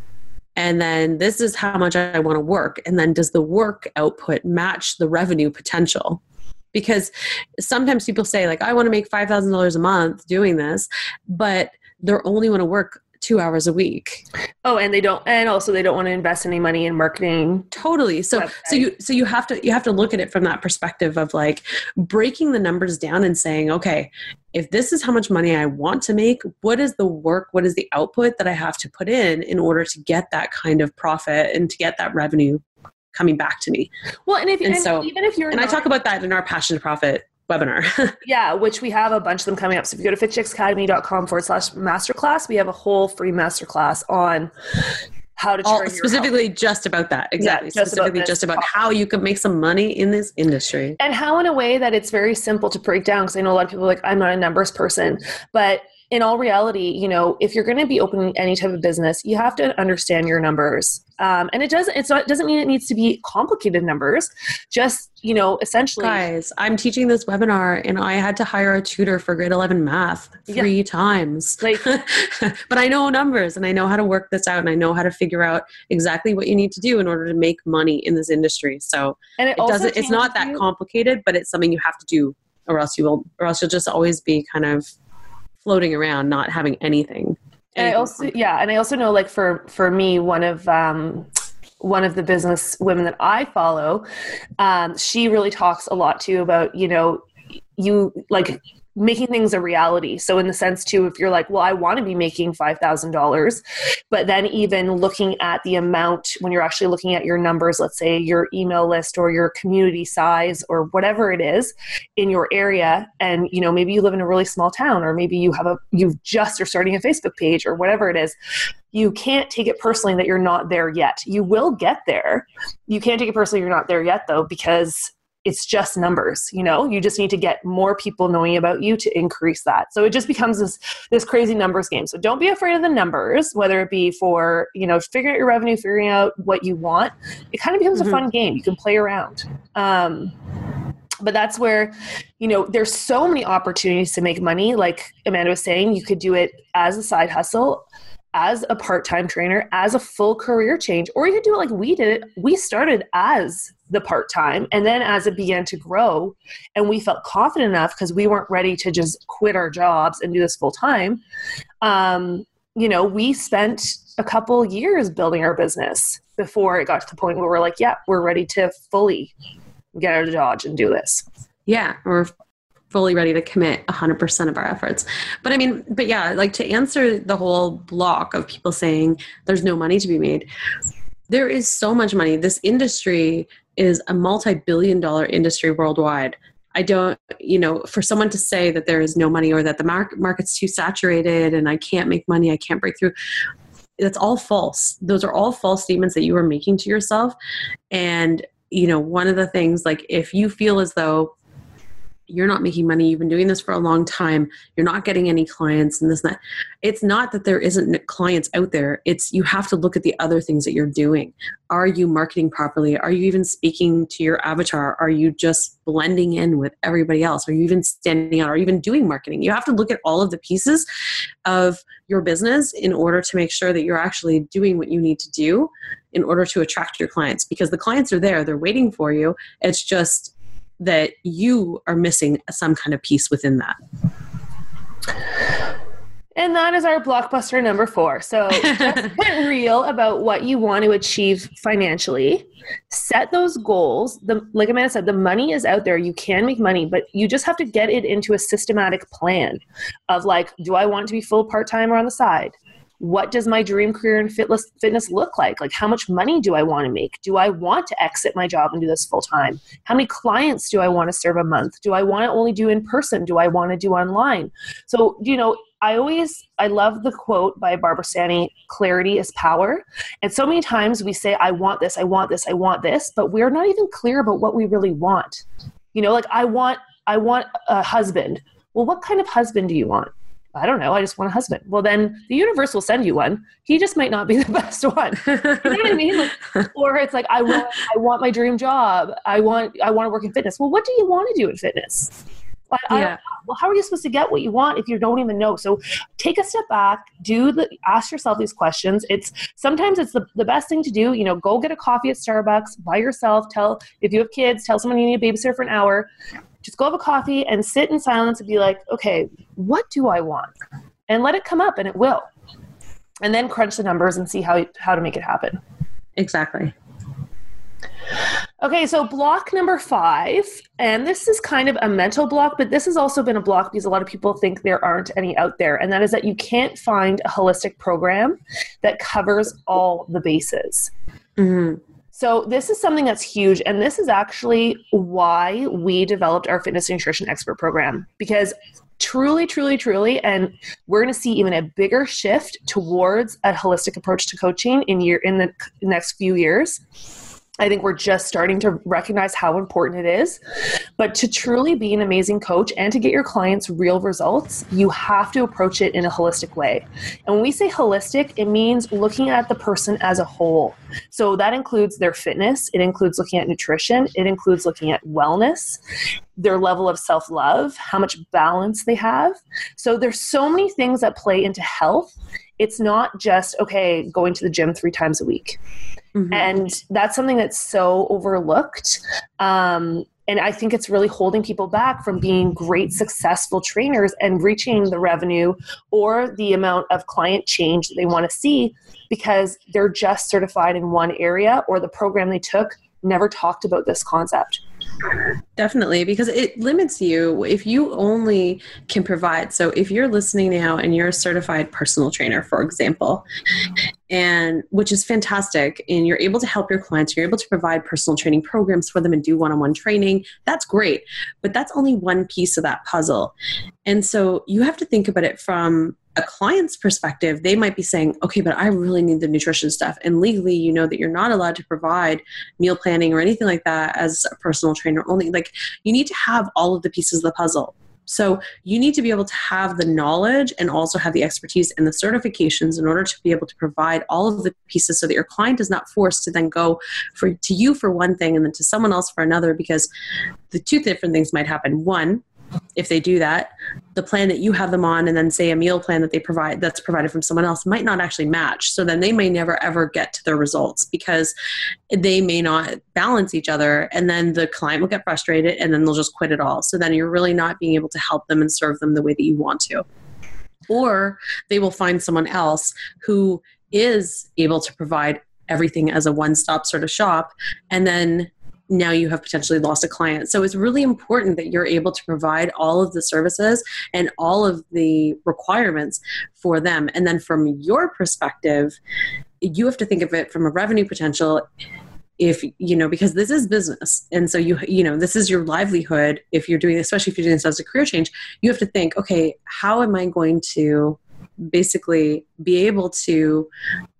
And then this is how much I want to work. And then does the work output match the revenue potential? Because sometimes people say like, I want to make five thousand dollars a month doing this, but they're only want to work two hours a week. Oh, and they don't, and also they don't want to invest any money in marketing. Totally. So, website. so you, so you have to, you have to look at it from that perspective of like breaking the numbers down and saying, okay, if this is how much money I want to make, what is the work, what is the output that I have to put in in order to get that kind of profit and to get that revenue coming back to me? Well, and if, and, and so, even if you're, and not, I talk about that in our Passion to Profit webinar. Yeah, which we have a bunch of them coming up. So if you go to fitchicksacademy.com forward slash masterclass, we have a whole free masterclass on how to turn All, your specifically health. Just about that. Exactly. Yeah, just specifically about just about how you can make some money in this industry. And how in a way that it's very simple to break down. Because I know a lot of people are like, I'm not a numbers person. But in all reality, you know, if you're going to be opening any type of business, you have to understand your numbers. Um, and it doesn't, it's not, it doesn't mean it needs to be complicated numbers. Just, you know, essentially. Guys, I'm teaching this webinar and I had to hire a tutor for grade eleven math three yeah. times. Like, but I know numbers and I know how to work this out and I know how to figure out exactly what you need to do in order to make money in this industry. So and it, it doesn't, it's not that you. complicated, but it's something you have to do or else you will, or else you'll just always be kind of floating around, not having anything. And I also, yeah. And I also know like for, for me, one of, um, one of the business women that I follow, um, she really talks a lot too about, you know, you like making things a reality. So in the sense too, if you're like, well, I want to be making five thousand dollars, but then even looking at the amount when you're actually looking at your numbers, let's say your email list or your community size or whatever it is in your area. And, you know, maybe you live in a really small town, or maybe you have a, you've just are starting a Facebook page or whatever it is. You can't take it personally that you're not there yet. You will get there. You can't take it personally you're not there yet though, because it's just numbers, you know, you just need to get more people knowing about you to increase that. So it just becomes this, this crazy numbers game. So don't be afraid of the numbers, whether it be for, you know, figuring out your revenue, figuring out what you want. It kind of becomes mm-hmm. a fun game. You can play around. Um, but that's where, you know, there's so many opportunities to make money. Like Amanda was saying, you could do it as a side hustle, as a part-time trainer, as a full career change, or you could do it like we did it. We started as the part-time, and then as it began to grow and we felt confident enough because we weren't ready to just quit our jobs and do this full-time. Um, you know, we spent a couple years building our business before it got to the point where we're like, yeah, we're ready to fully get out of Dodge and do this. Yeah. We're fully ready to commit one hundred percent of our efforts. But I mean, but yeah, like to answer the whole block of people saying there's no money to be made, there is so much money. This industry is a multi-billion dollar industry worldwide. I don't, you know, for someone to say that there is no money or that the market market's too saturated and I can't make money, I can't break through, that's all false. Those are all false statements that you are making to yourself. And, you know, one of the things, like if you feel as though you're not making money. You've been doing this for a long time. You're not getting any clients and this and that. It's not that there isn't clients out there. It's you have to look at the other things that you're doing. Are you marketing properly? Are you even speaking to your avatar? Are you just blending in with everybody else? Are you even standing out? Are you even doing marketing? You have to look at all of the pieces of your business in order to make sure that you're actually doing what you need to do in order to attract your clients, because the clients are there. They're waiting for you. It's just that you are missing some kind of piece within that. And that is our blockbuster number four. So just get real about what you want to achieve financially. Set those goals. The, like Amanda said, the money is out there. You can make money, but you just have to get it into a systematic plan of like, do I want to be full part-time or on the side? What does my dream career in fitness fitness look like? Like, how much money do I want to make? Do I want to exit my job and do this full time? How many clients do I want to serve a month? Do I want to only do in person? Do I want to do online? So, you know, I always, I love the quote by Barbara Stanny, clarity is power. And so many times we say, I want this, I want this, I want this, but we're not even clear about what we really want. You know, like I want, I want a husband. Well, what kind of husband do you want? I don't know. I just want a husband. Well, then the universe will send you one. He just might not be the best one. You know what I mean? Like, or it's like, I want, I want my dream job. I want, I want to work in fitness. Well, what do you want to do in fitness? I, I yeah. Well, how are you supposed to get what you want if you don't even know? So take a step back, do the, ask yourself these questions. It's sometimes it's the, the best thing to do, you know, go get a coffee at Starbucks by yourself. Tell, if you have kids, tell someone you need a babysitter for an hour. Just go have a coffee and sit in silence and be like, okay, what do I want? And let it come up, and it will. And then crunch the numbers and see how, how to make it happen. Exactly. Okay, so block number five, and this is kind of a mental block, but this has also been a block because a lot of people think there aren't any out there, and that is that you can't find a holistic program that covers all the bases. Mm-hmm. So this is something that's huge, and this is actually why we developed our Fitness and Nutrition Expert program, because truly, truly, truly, and we're going to see even a bigger shift towards a holistic approach to coaching in year in the next few years. I think we're just starting to recognize how important it is. But to truly be an amazing coach and to get your clients real results, you have to approach it in a holistic way. And when we say holistic, it means looking at the person as a whole. So that includes their fitness. It includes looking at nutrition. It includes looking at wellness, their level of self-love, how much balance they have. So there's so many things that play into health. It's not just, okay, going to the gym three times a week. Mm-hmm. And that's something that's so overlooked. Um, and I think it's really holding people back from being great, successful trainers and reaching the revenue or the amount of client change that they want to see because they're just certified in one area, or the program they took never talked about this concept. Definitely, because it limits you if you only can provide. So if you're listening now and you're a certified personal trainer, for example, and which is fantastic, and you're able to help your clients, you're able to provide personal training programs for them and do one-on-one training, that's great. But that's only one piece of that puzzle. And so you have to think about it from a client's perspective. They might be saying, okay, but I really need the nutrition stuff. And legally, you know that you're not allowed to provide meal planning or anything like that as a personal trainer only. Like, you need to have all of the pieces of the puzzle. So you need to be able to have the knowledge and also have the expertise and the certifications in order to be able to provide all of the pieces so that your client is not forced to then go for to you for one thing and then to someone else for another, because the two different things might happen. One, if they do that, the plan that you have them on and then say a meal plan that they provide that's provided from someone else might not actually match. So then they may never ever get to their results because they may not balance each other, and then the client will get frustrated and then they'll just quit it all. So then you're really not being able to help them and serve them the way that you want to. Or they will find someone else who is able to provide everything as a one-stop sort of shop, and then now you have potentially lost a client. So it's really important that you're able to provide all of the services and all of the requirements for them. And then from your perspective, you have to think of it from a revenue potential. If, you know, because this is business. And so you, you know, this is your livelihood. If you're doing, especially if you're doing this as a career change, you have to think, okay, how am I going to basically be able to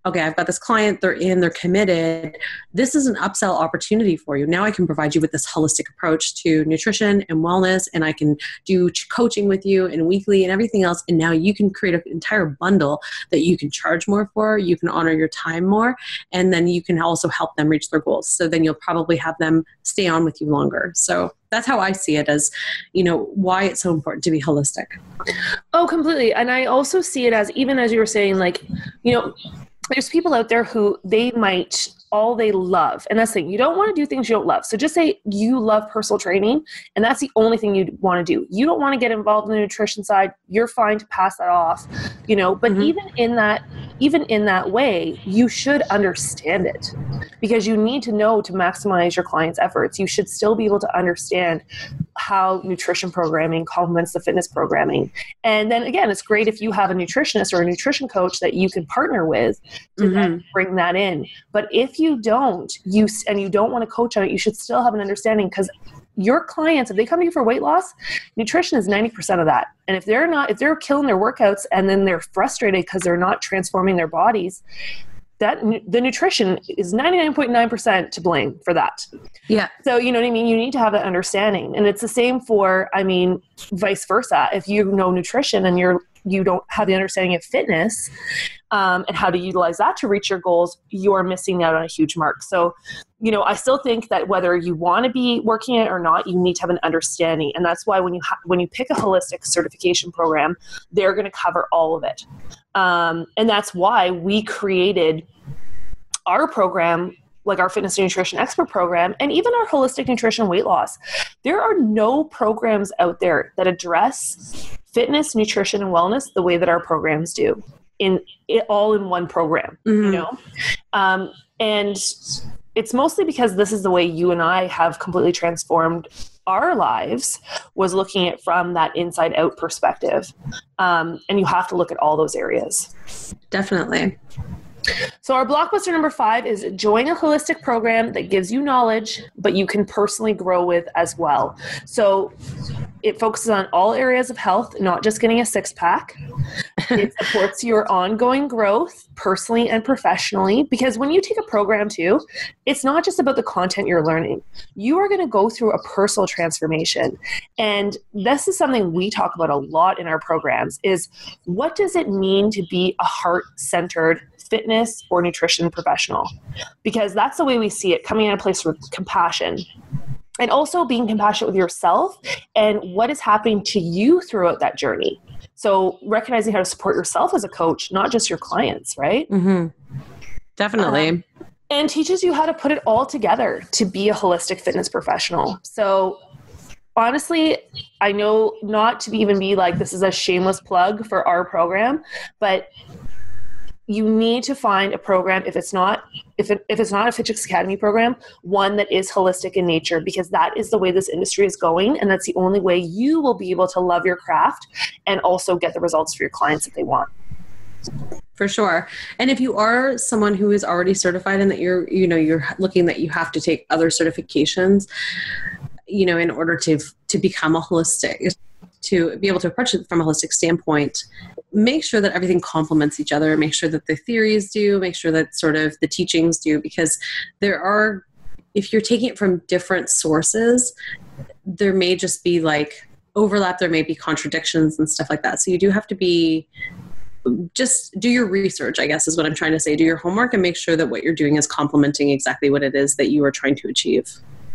okay, I've got this client, they're in, they're committed. This is an upsell opportunity for you. Now I can provide you with this holistic approach to nutrition and wellness, and I can do coaching with you and weekly and everything else. And now you can create an entire bundle that you can charge more for, you can honor your time more, and then you can also help them reach their goals. So then you'll probably have them stay on with you longer. So that's how I see it, as, you know, why it's so important to be holistic. Oh, completely. And I also see it as, even as you were saying, like, you know, there's people out there who they might all they love. And that's the thing. You don't want to do things you don't love. So just say you love personal training and that's the only thing you want to do. You don't want to get involved in the nutrition side. You're fine to pass that off, you know, but mm-hmm. even in that, even in that way, you should understand it, because you need to know to maximize your client's efforts. You should still be able to understand how nutrition programming complements the fitness programming. And then again, it's great if you have a nutritionist or a nutrition coach that you can partner with to mm-hmm. then bring that in. But if you don't, you and you don't want to coach on it, you should still have an understanding, because your clients, if they come to you for weight loss, nutrition is ninety percent of that. And if they're not, if they're killing their workouts and then they're frustrated because they're not transforming their bodies, that the nutrition is ninety-nine point nine percent to blame for that. Yeah. So, you know what I mean? You need to have that understanding. And it's the same for, I mean, vice versa. If you know nutrition and you're, you don't have the understanding of fitness um, and how to utilize that to reach your goals, you're missing out on a huge mark. So, you know, I still think that whether you want to be working it or not, you need to have an understanding. And that's why when you ha- when you pick a holistic certification program, they're going to cover all of it. Um, and that's why we created our program, like our Fitness and Nutrition Expert program, and even our holistic nutrition weight loss. There are no programs out there that address fitness, nutrition, and wellness the way that our programs do, in it all in one program, mm-hmm. you know? Um, and it's mostly because this is the way you and I have completely transformed our lives, was looking at from that inside out perspective. Um, and you have to look at all those areas. Definitely. So our blockbuster number five is join a holistic program that gives you knowledge, but you can personally grow with as well. So it focuses on all areas of health, not just getting a six pack. It supports your ongoing growth personally and professionally, because when you take a program too, it's not just about the content you're learning. You are going to go through a personal transformation. And this is something we talk about a lot in our programs, is what does it mean to be a heart-centered fitness or nutrition professional? Because that's the way we see it, coming in a place with compassion. And also being compassionate with yourself and what is happening to you throughout that journey. So recognizing how to support yourself as a coach, not just your clients, right? Mm-hmm. Definitely. Um, and teaches you how to put it all together to be a holistic fitness professional. So honestly, I know not to even be like, this is a shameless plug for our program, but you need to find a program, if it's not if it, if it's not a FitChicks Academy program, one that is holistic in nature, because that is the way this industry is going, and that's the only way you will be able to love your craft and also get the results for your clients that they want. For sure. And if you are someone who is already certified and that you're, you know, you're looking that you have to take other certifications, you know, in order to to become a holistic, to be able to approach it from a holistic standpoint, make sure that everything complements each other, make sure that the theories do, make sure that sort of the teachings do, because there are, if you're taking it from different sources, there may just be like overlap, there may be contradictions and stuff like that. So you do have to be, just do your research, I guess is what I'm trying to say. Do your homework and make sure that what you're doing is complementing exactly what it is that you are trying to achieve.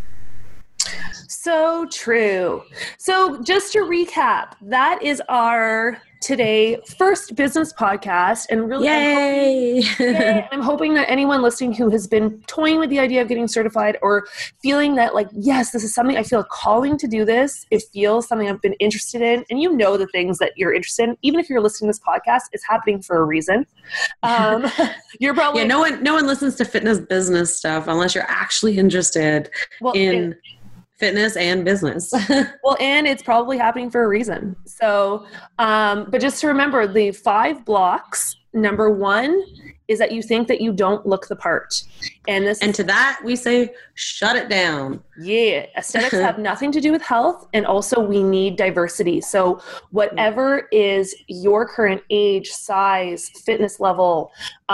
So true. So just to recap, that is our today first business podcast, and really Yay! I'm hoping, yay, I'm hoping that anyone listening who has been toying with the idea of getting certified, or feeling that like, yes, this is something I feel a calling to do this, it feels something I've been interested in, and you know the things that you're interested in, even if you're listening to this podcast, it's happening for a reason. Um, you're probably yeah, no one no one listens to fitness business stuff unless you're actually interested well, in it, fitness and business. Well, and it's probably happening for a reason. So, um, but just to remember the five blocks, number one is that you think that you don't look the part. And this and to that we say, shut it down. Yeah. Aesthetics have nothing to do with health. And also we need diversity. So whatever is your current age, size, fitness level,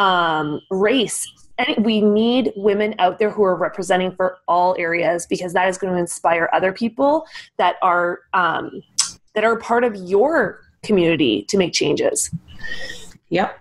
um, race, and we need women out there who are representing for all areas, because that is going to inspire other people that are, um, that are part of your community to make changes. Yep.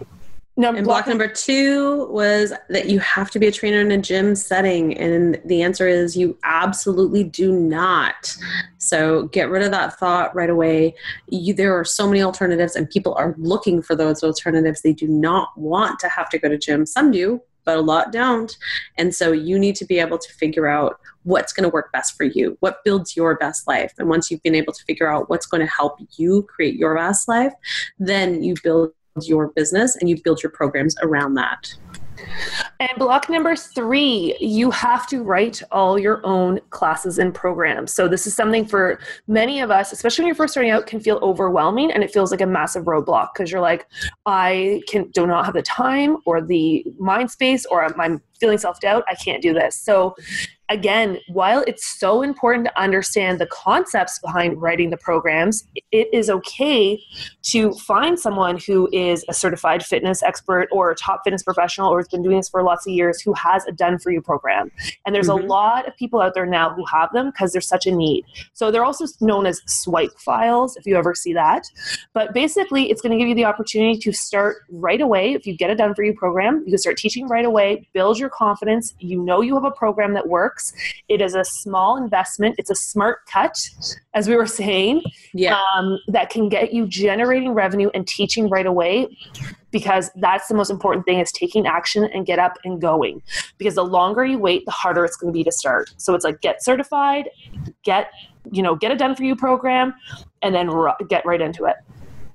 No, and block number two was that you have to be a trainer in a gym setting. And the answer is you absolutely do not. So get rid of that thought right away. You, there are so many alternatives and people are looking for those alternatives. They do not want to have to go to gym. Some do, but a lot don't. And so you need to be able to figure out what's going to work best for you, what builds your best life. And once you've been able to figure out what's going to help you create your best life, then you build your business and you build your programs around that. And block number three, you have to write all your own classes and programs. So this is something for many of us, especially when you're first starting out, can feel overwhelming, and it feels like a massive roadblock because you're like, I can do not have the time or the mind space, or I'm, I'm feeling self-doubt. I can't do this. So again, while it's so important to understand the concepts behind writing the programs, it is okay to find someone who is a certified fitness expert or a top fitness professional or has been doing this for lots of years who has a done-for-you program. And there's mm-hmm. a lot of people out there now who have them because there's such a need. So they're also known as swipe files, if you ever see that. But basically, it's going to give you the opportunity to start right away. If you get a done-for-you program, you can start teaching right away, build your confidence. You know you have a program that works. It is a small investment. It's a smart cut, as we were saying, yeah. um, that can get you generating revenue and teaching right away, because that's the most important thing, is taking action and get up and going. Because the longer you wait, the harder it's going to be to start. So it's like, get certified, get, you know, get a done for you program, and then r- get right into it.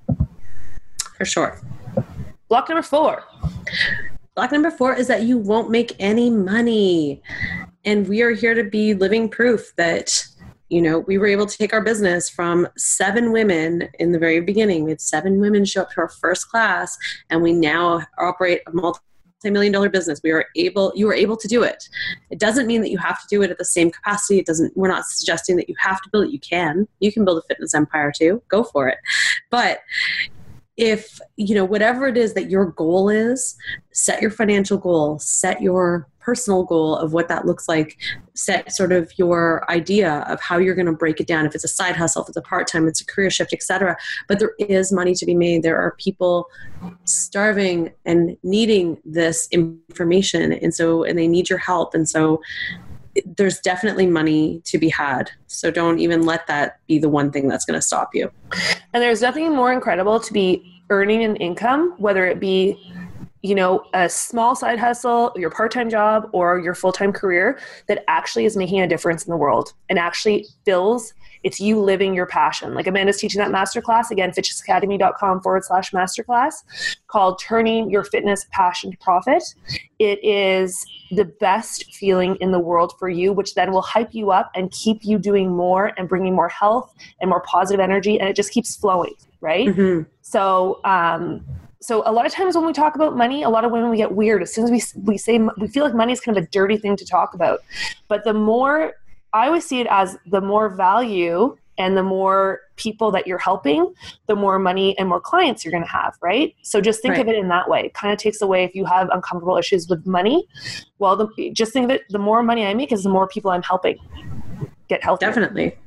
For sure. Block number four. Block number four is that you won't make any money. And we are here to be living proof that, you know, we were able to take our business from seven women in the very beginning. We had seven women show up to our first class, and we now operate a multi-million dollar business. We are able, you were able to do it. It doesn't mean that you have to do it at the same capacity. It doesn't, we're not suggesting that you have to build it. You can, you can build a fitness empire too. Go for it. But if, you know, whatever it is that your goal is, set your financial goal, set your personal goal of what that looks like, set sort of your idea of how you're going to break it down. If it's a side hustle, if it's a part-time, it's a career shift, et cetera. But there is money to be made. There are people starving and needing this information. And so, and they need your help. And so there's definitely money to be had. So don't even let that be the one thing that's going to stop you. And there's nothing more incredible to be earning an income, whether it be, you know, a small side hustle, your part-time job, or your full-time career, that actually is making a difference in the world and actually fills, it's you living your passion. Like Amanda's teaching that masterclass, again, fitnessacademy.com forward slash masterclass, called Turning Your Fitness Passion to Profit. It is the best feeling in the world for you, which then will hype you up and keep you doing more and bringing more health and more positive energy. And it just keeps flowing, right? Mm-hmm. So, um, So a lot of times when we talk about money, a lot of women, we get weird. As soon as we we say, we feel like money is kind of a dirty thing to talk about. But the more, I always see it as the more value and the more people that you're helping, the more money and more clients you're going to have, right? So just think right. of it in that way. It kind of takes away if you have uncomfortable issues with money. Well, the, just think of it, the more money I make is the more people I'm helping get healthier. Definitely.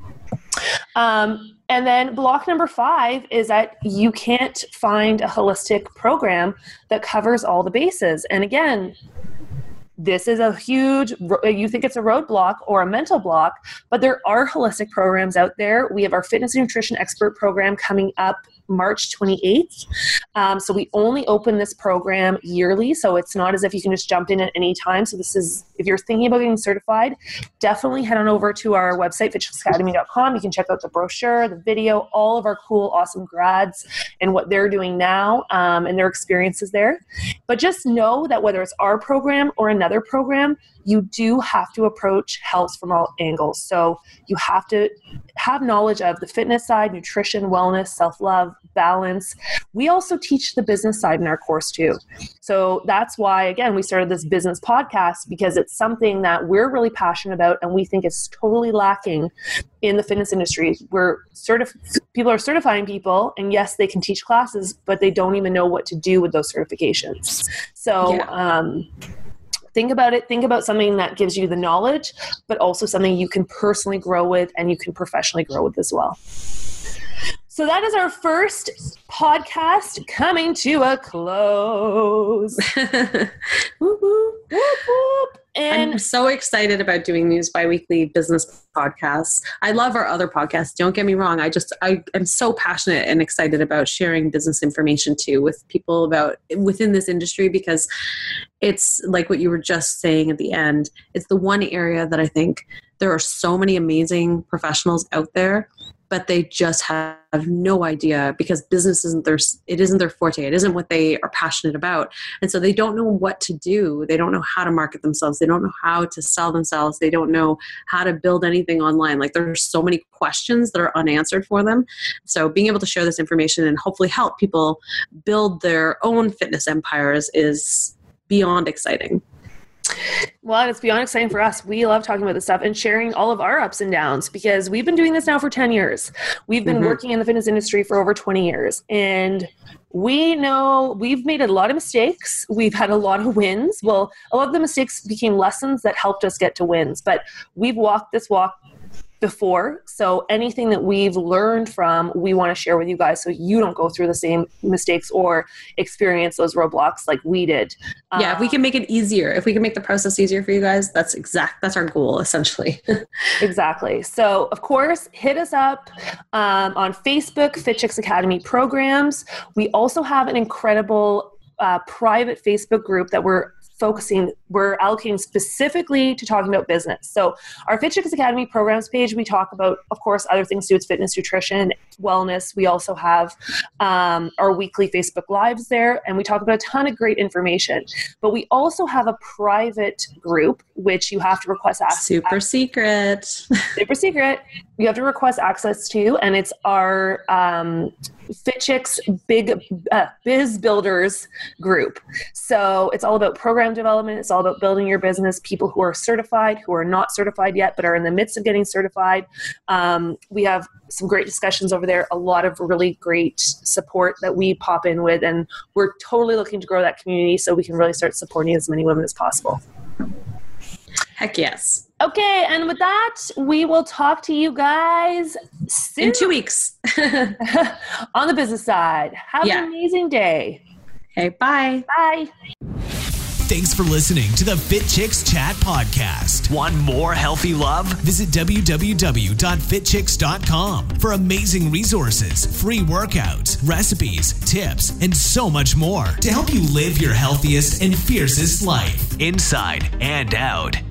Um, and then block number five is that you can't find a holistic program that covers all the bases. And again, this is a huge, you think it's a roadblock or a mental block, but there are holistic programs out there. We have our fitness and nutrition expert program coming up March twenty-eighth. Um, so we only open this program yearly. So it's not as if you can just jump in at any time. So this is, if you're thinking about getting certified, definitely head on over to our website, fitness academy dot com. You can check out the brochure, the video, all of our cool, awesome grads and what they're doing now um, and their experiences there. But just know that whether it's our program or another other program, you do have to approach health from all angles. So you have to have knowledge of the fitness side, nutrition, wellness, self-love, balance. We also teach the business side in our course too. So that's why, again, we started this business podcast, because it's something that we're really passionate about and we think is totally lacking in the fitness industry. We're certif- people are certifying people, and yes, they can teach classes, but they don't even know what to do with those certifications. So, yeah. um, Think about it. Think about something that gives you the knowledge, but also something you can personally grow with and you can professionally grow with as well. So that is our first podcast coming to a close. Whoop, whoop. Whoop, whoop. And I'm so excited about doing these bi-weekly business podcasts. I love our other podcasts. Don't get me wrong. I just, I am so passionate and excited about sharing business information too with people about within this industry, because it's like what you were just saying at the end. It's the one area that I think there are so many amazing professionals out there, but they just have no idea, because business isn't their, it isn't their forte. It isn't what they are passionate about. And so they don't know what to do. They don't know how to market themselves. They don't know how to sell themselves. They don't know how to build anything online. Like, there's so many questions that are unanswered for them. So being able to share this information and hopefully help people build their own fitness empires is beyond exciting. Well, it's beyond exciting for us. We love talking about this stuff and sharing all of our ups and downs, because we've been doing this now for ten years. We've been mm-hmm. working in the fitness industry for over twenty years. And we know we've made a lot of mistakes. We've had a lot of wins. Well, a lot of the mistakes became lessons that helped us get to wins. But we've walked this walk before. So anything that we've learned from, we want to share with you guys, so you don't go through the same mistakes or experience those roadblocks like we did. Yeah, um, if we can make it easier, if we can make the process easier for you guys, that's exact. That's our goal, essentially. Exactly. So, of course, hit us up um, on Facebook, Fit Chicks Academy Programs. We also have an incredible uh, private Facebook group that we're focusing, we're allocating specifically to talking about business. So our Fit Chicks Academy programs page, we talk about, of course, other things to do with fitness, nutrition, wellness. We also have um, our weekly Facebook Lives there, and we talk about a ton of great information. But we also have a private group, which you have to request access. Super secret. Super secret. You have to request access to, and it's our um, Fit Chicks Big uh, Biz Builders group. So it's all about program development. It's all about building your business. People who are certified, who are not certified yet, but are in the midst of getting certified. Um, we have some great discussions over there, a lot of really great support that we pop in with, and we're totally looking to grow that community so we can really start supporting as many women as possible. Heck yes. Okay, and with that, we will talk to you guys soon. In two weeks. On the business side. Have yeah. an amazing day. Okay, bye. Bye. Thanks for listening to the Fit Chicks Chat podcast. Want more healthy love? Visit w w w dot fit chicks dot com for amazing resources, free workouts, recipes, tips, and so much more to help you live your healthiest and fiercest life, inside and out.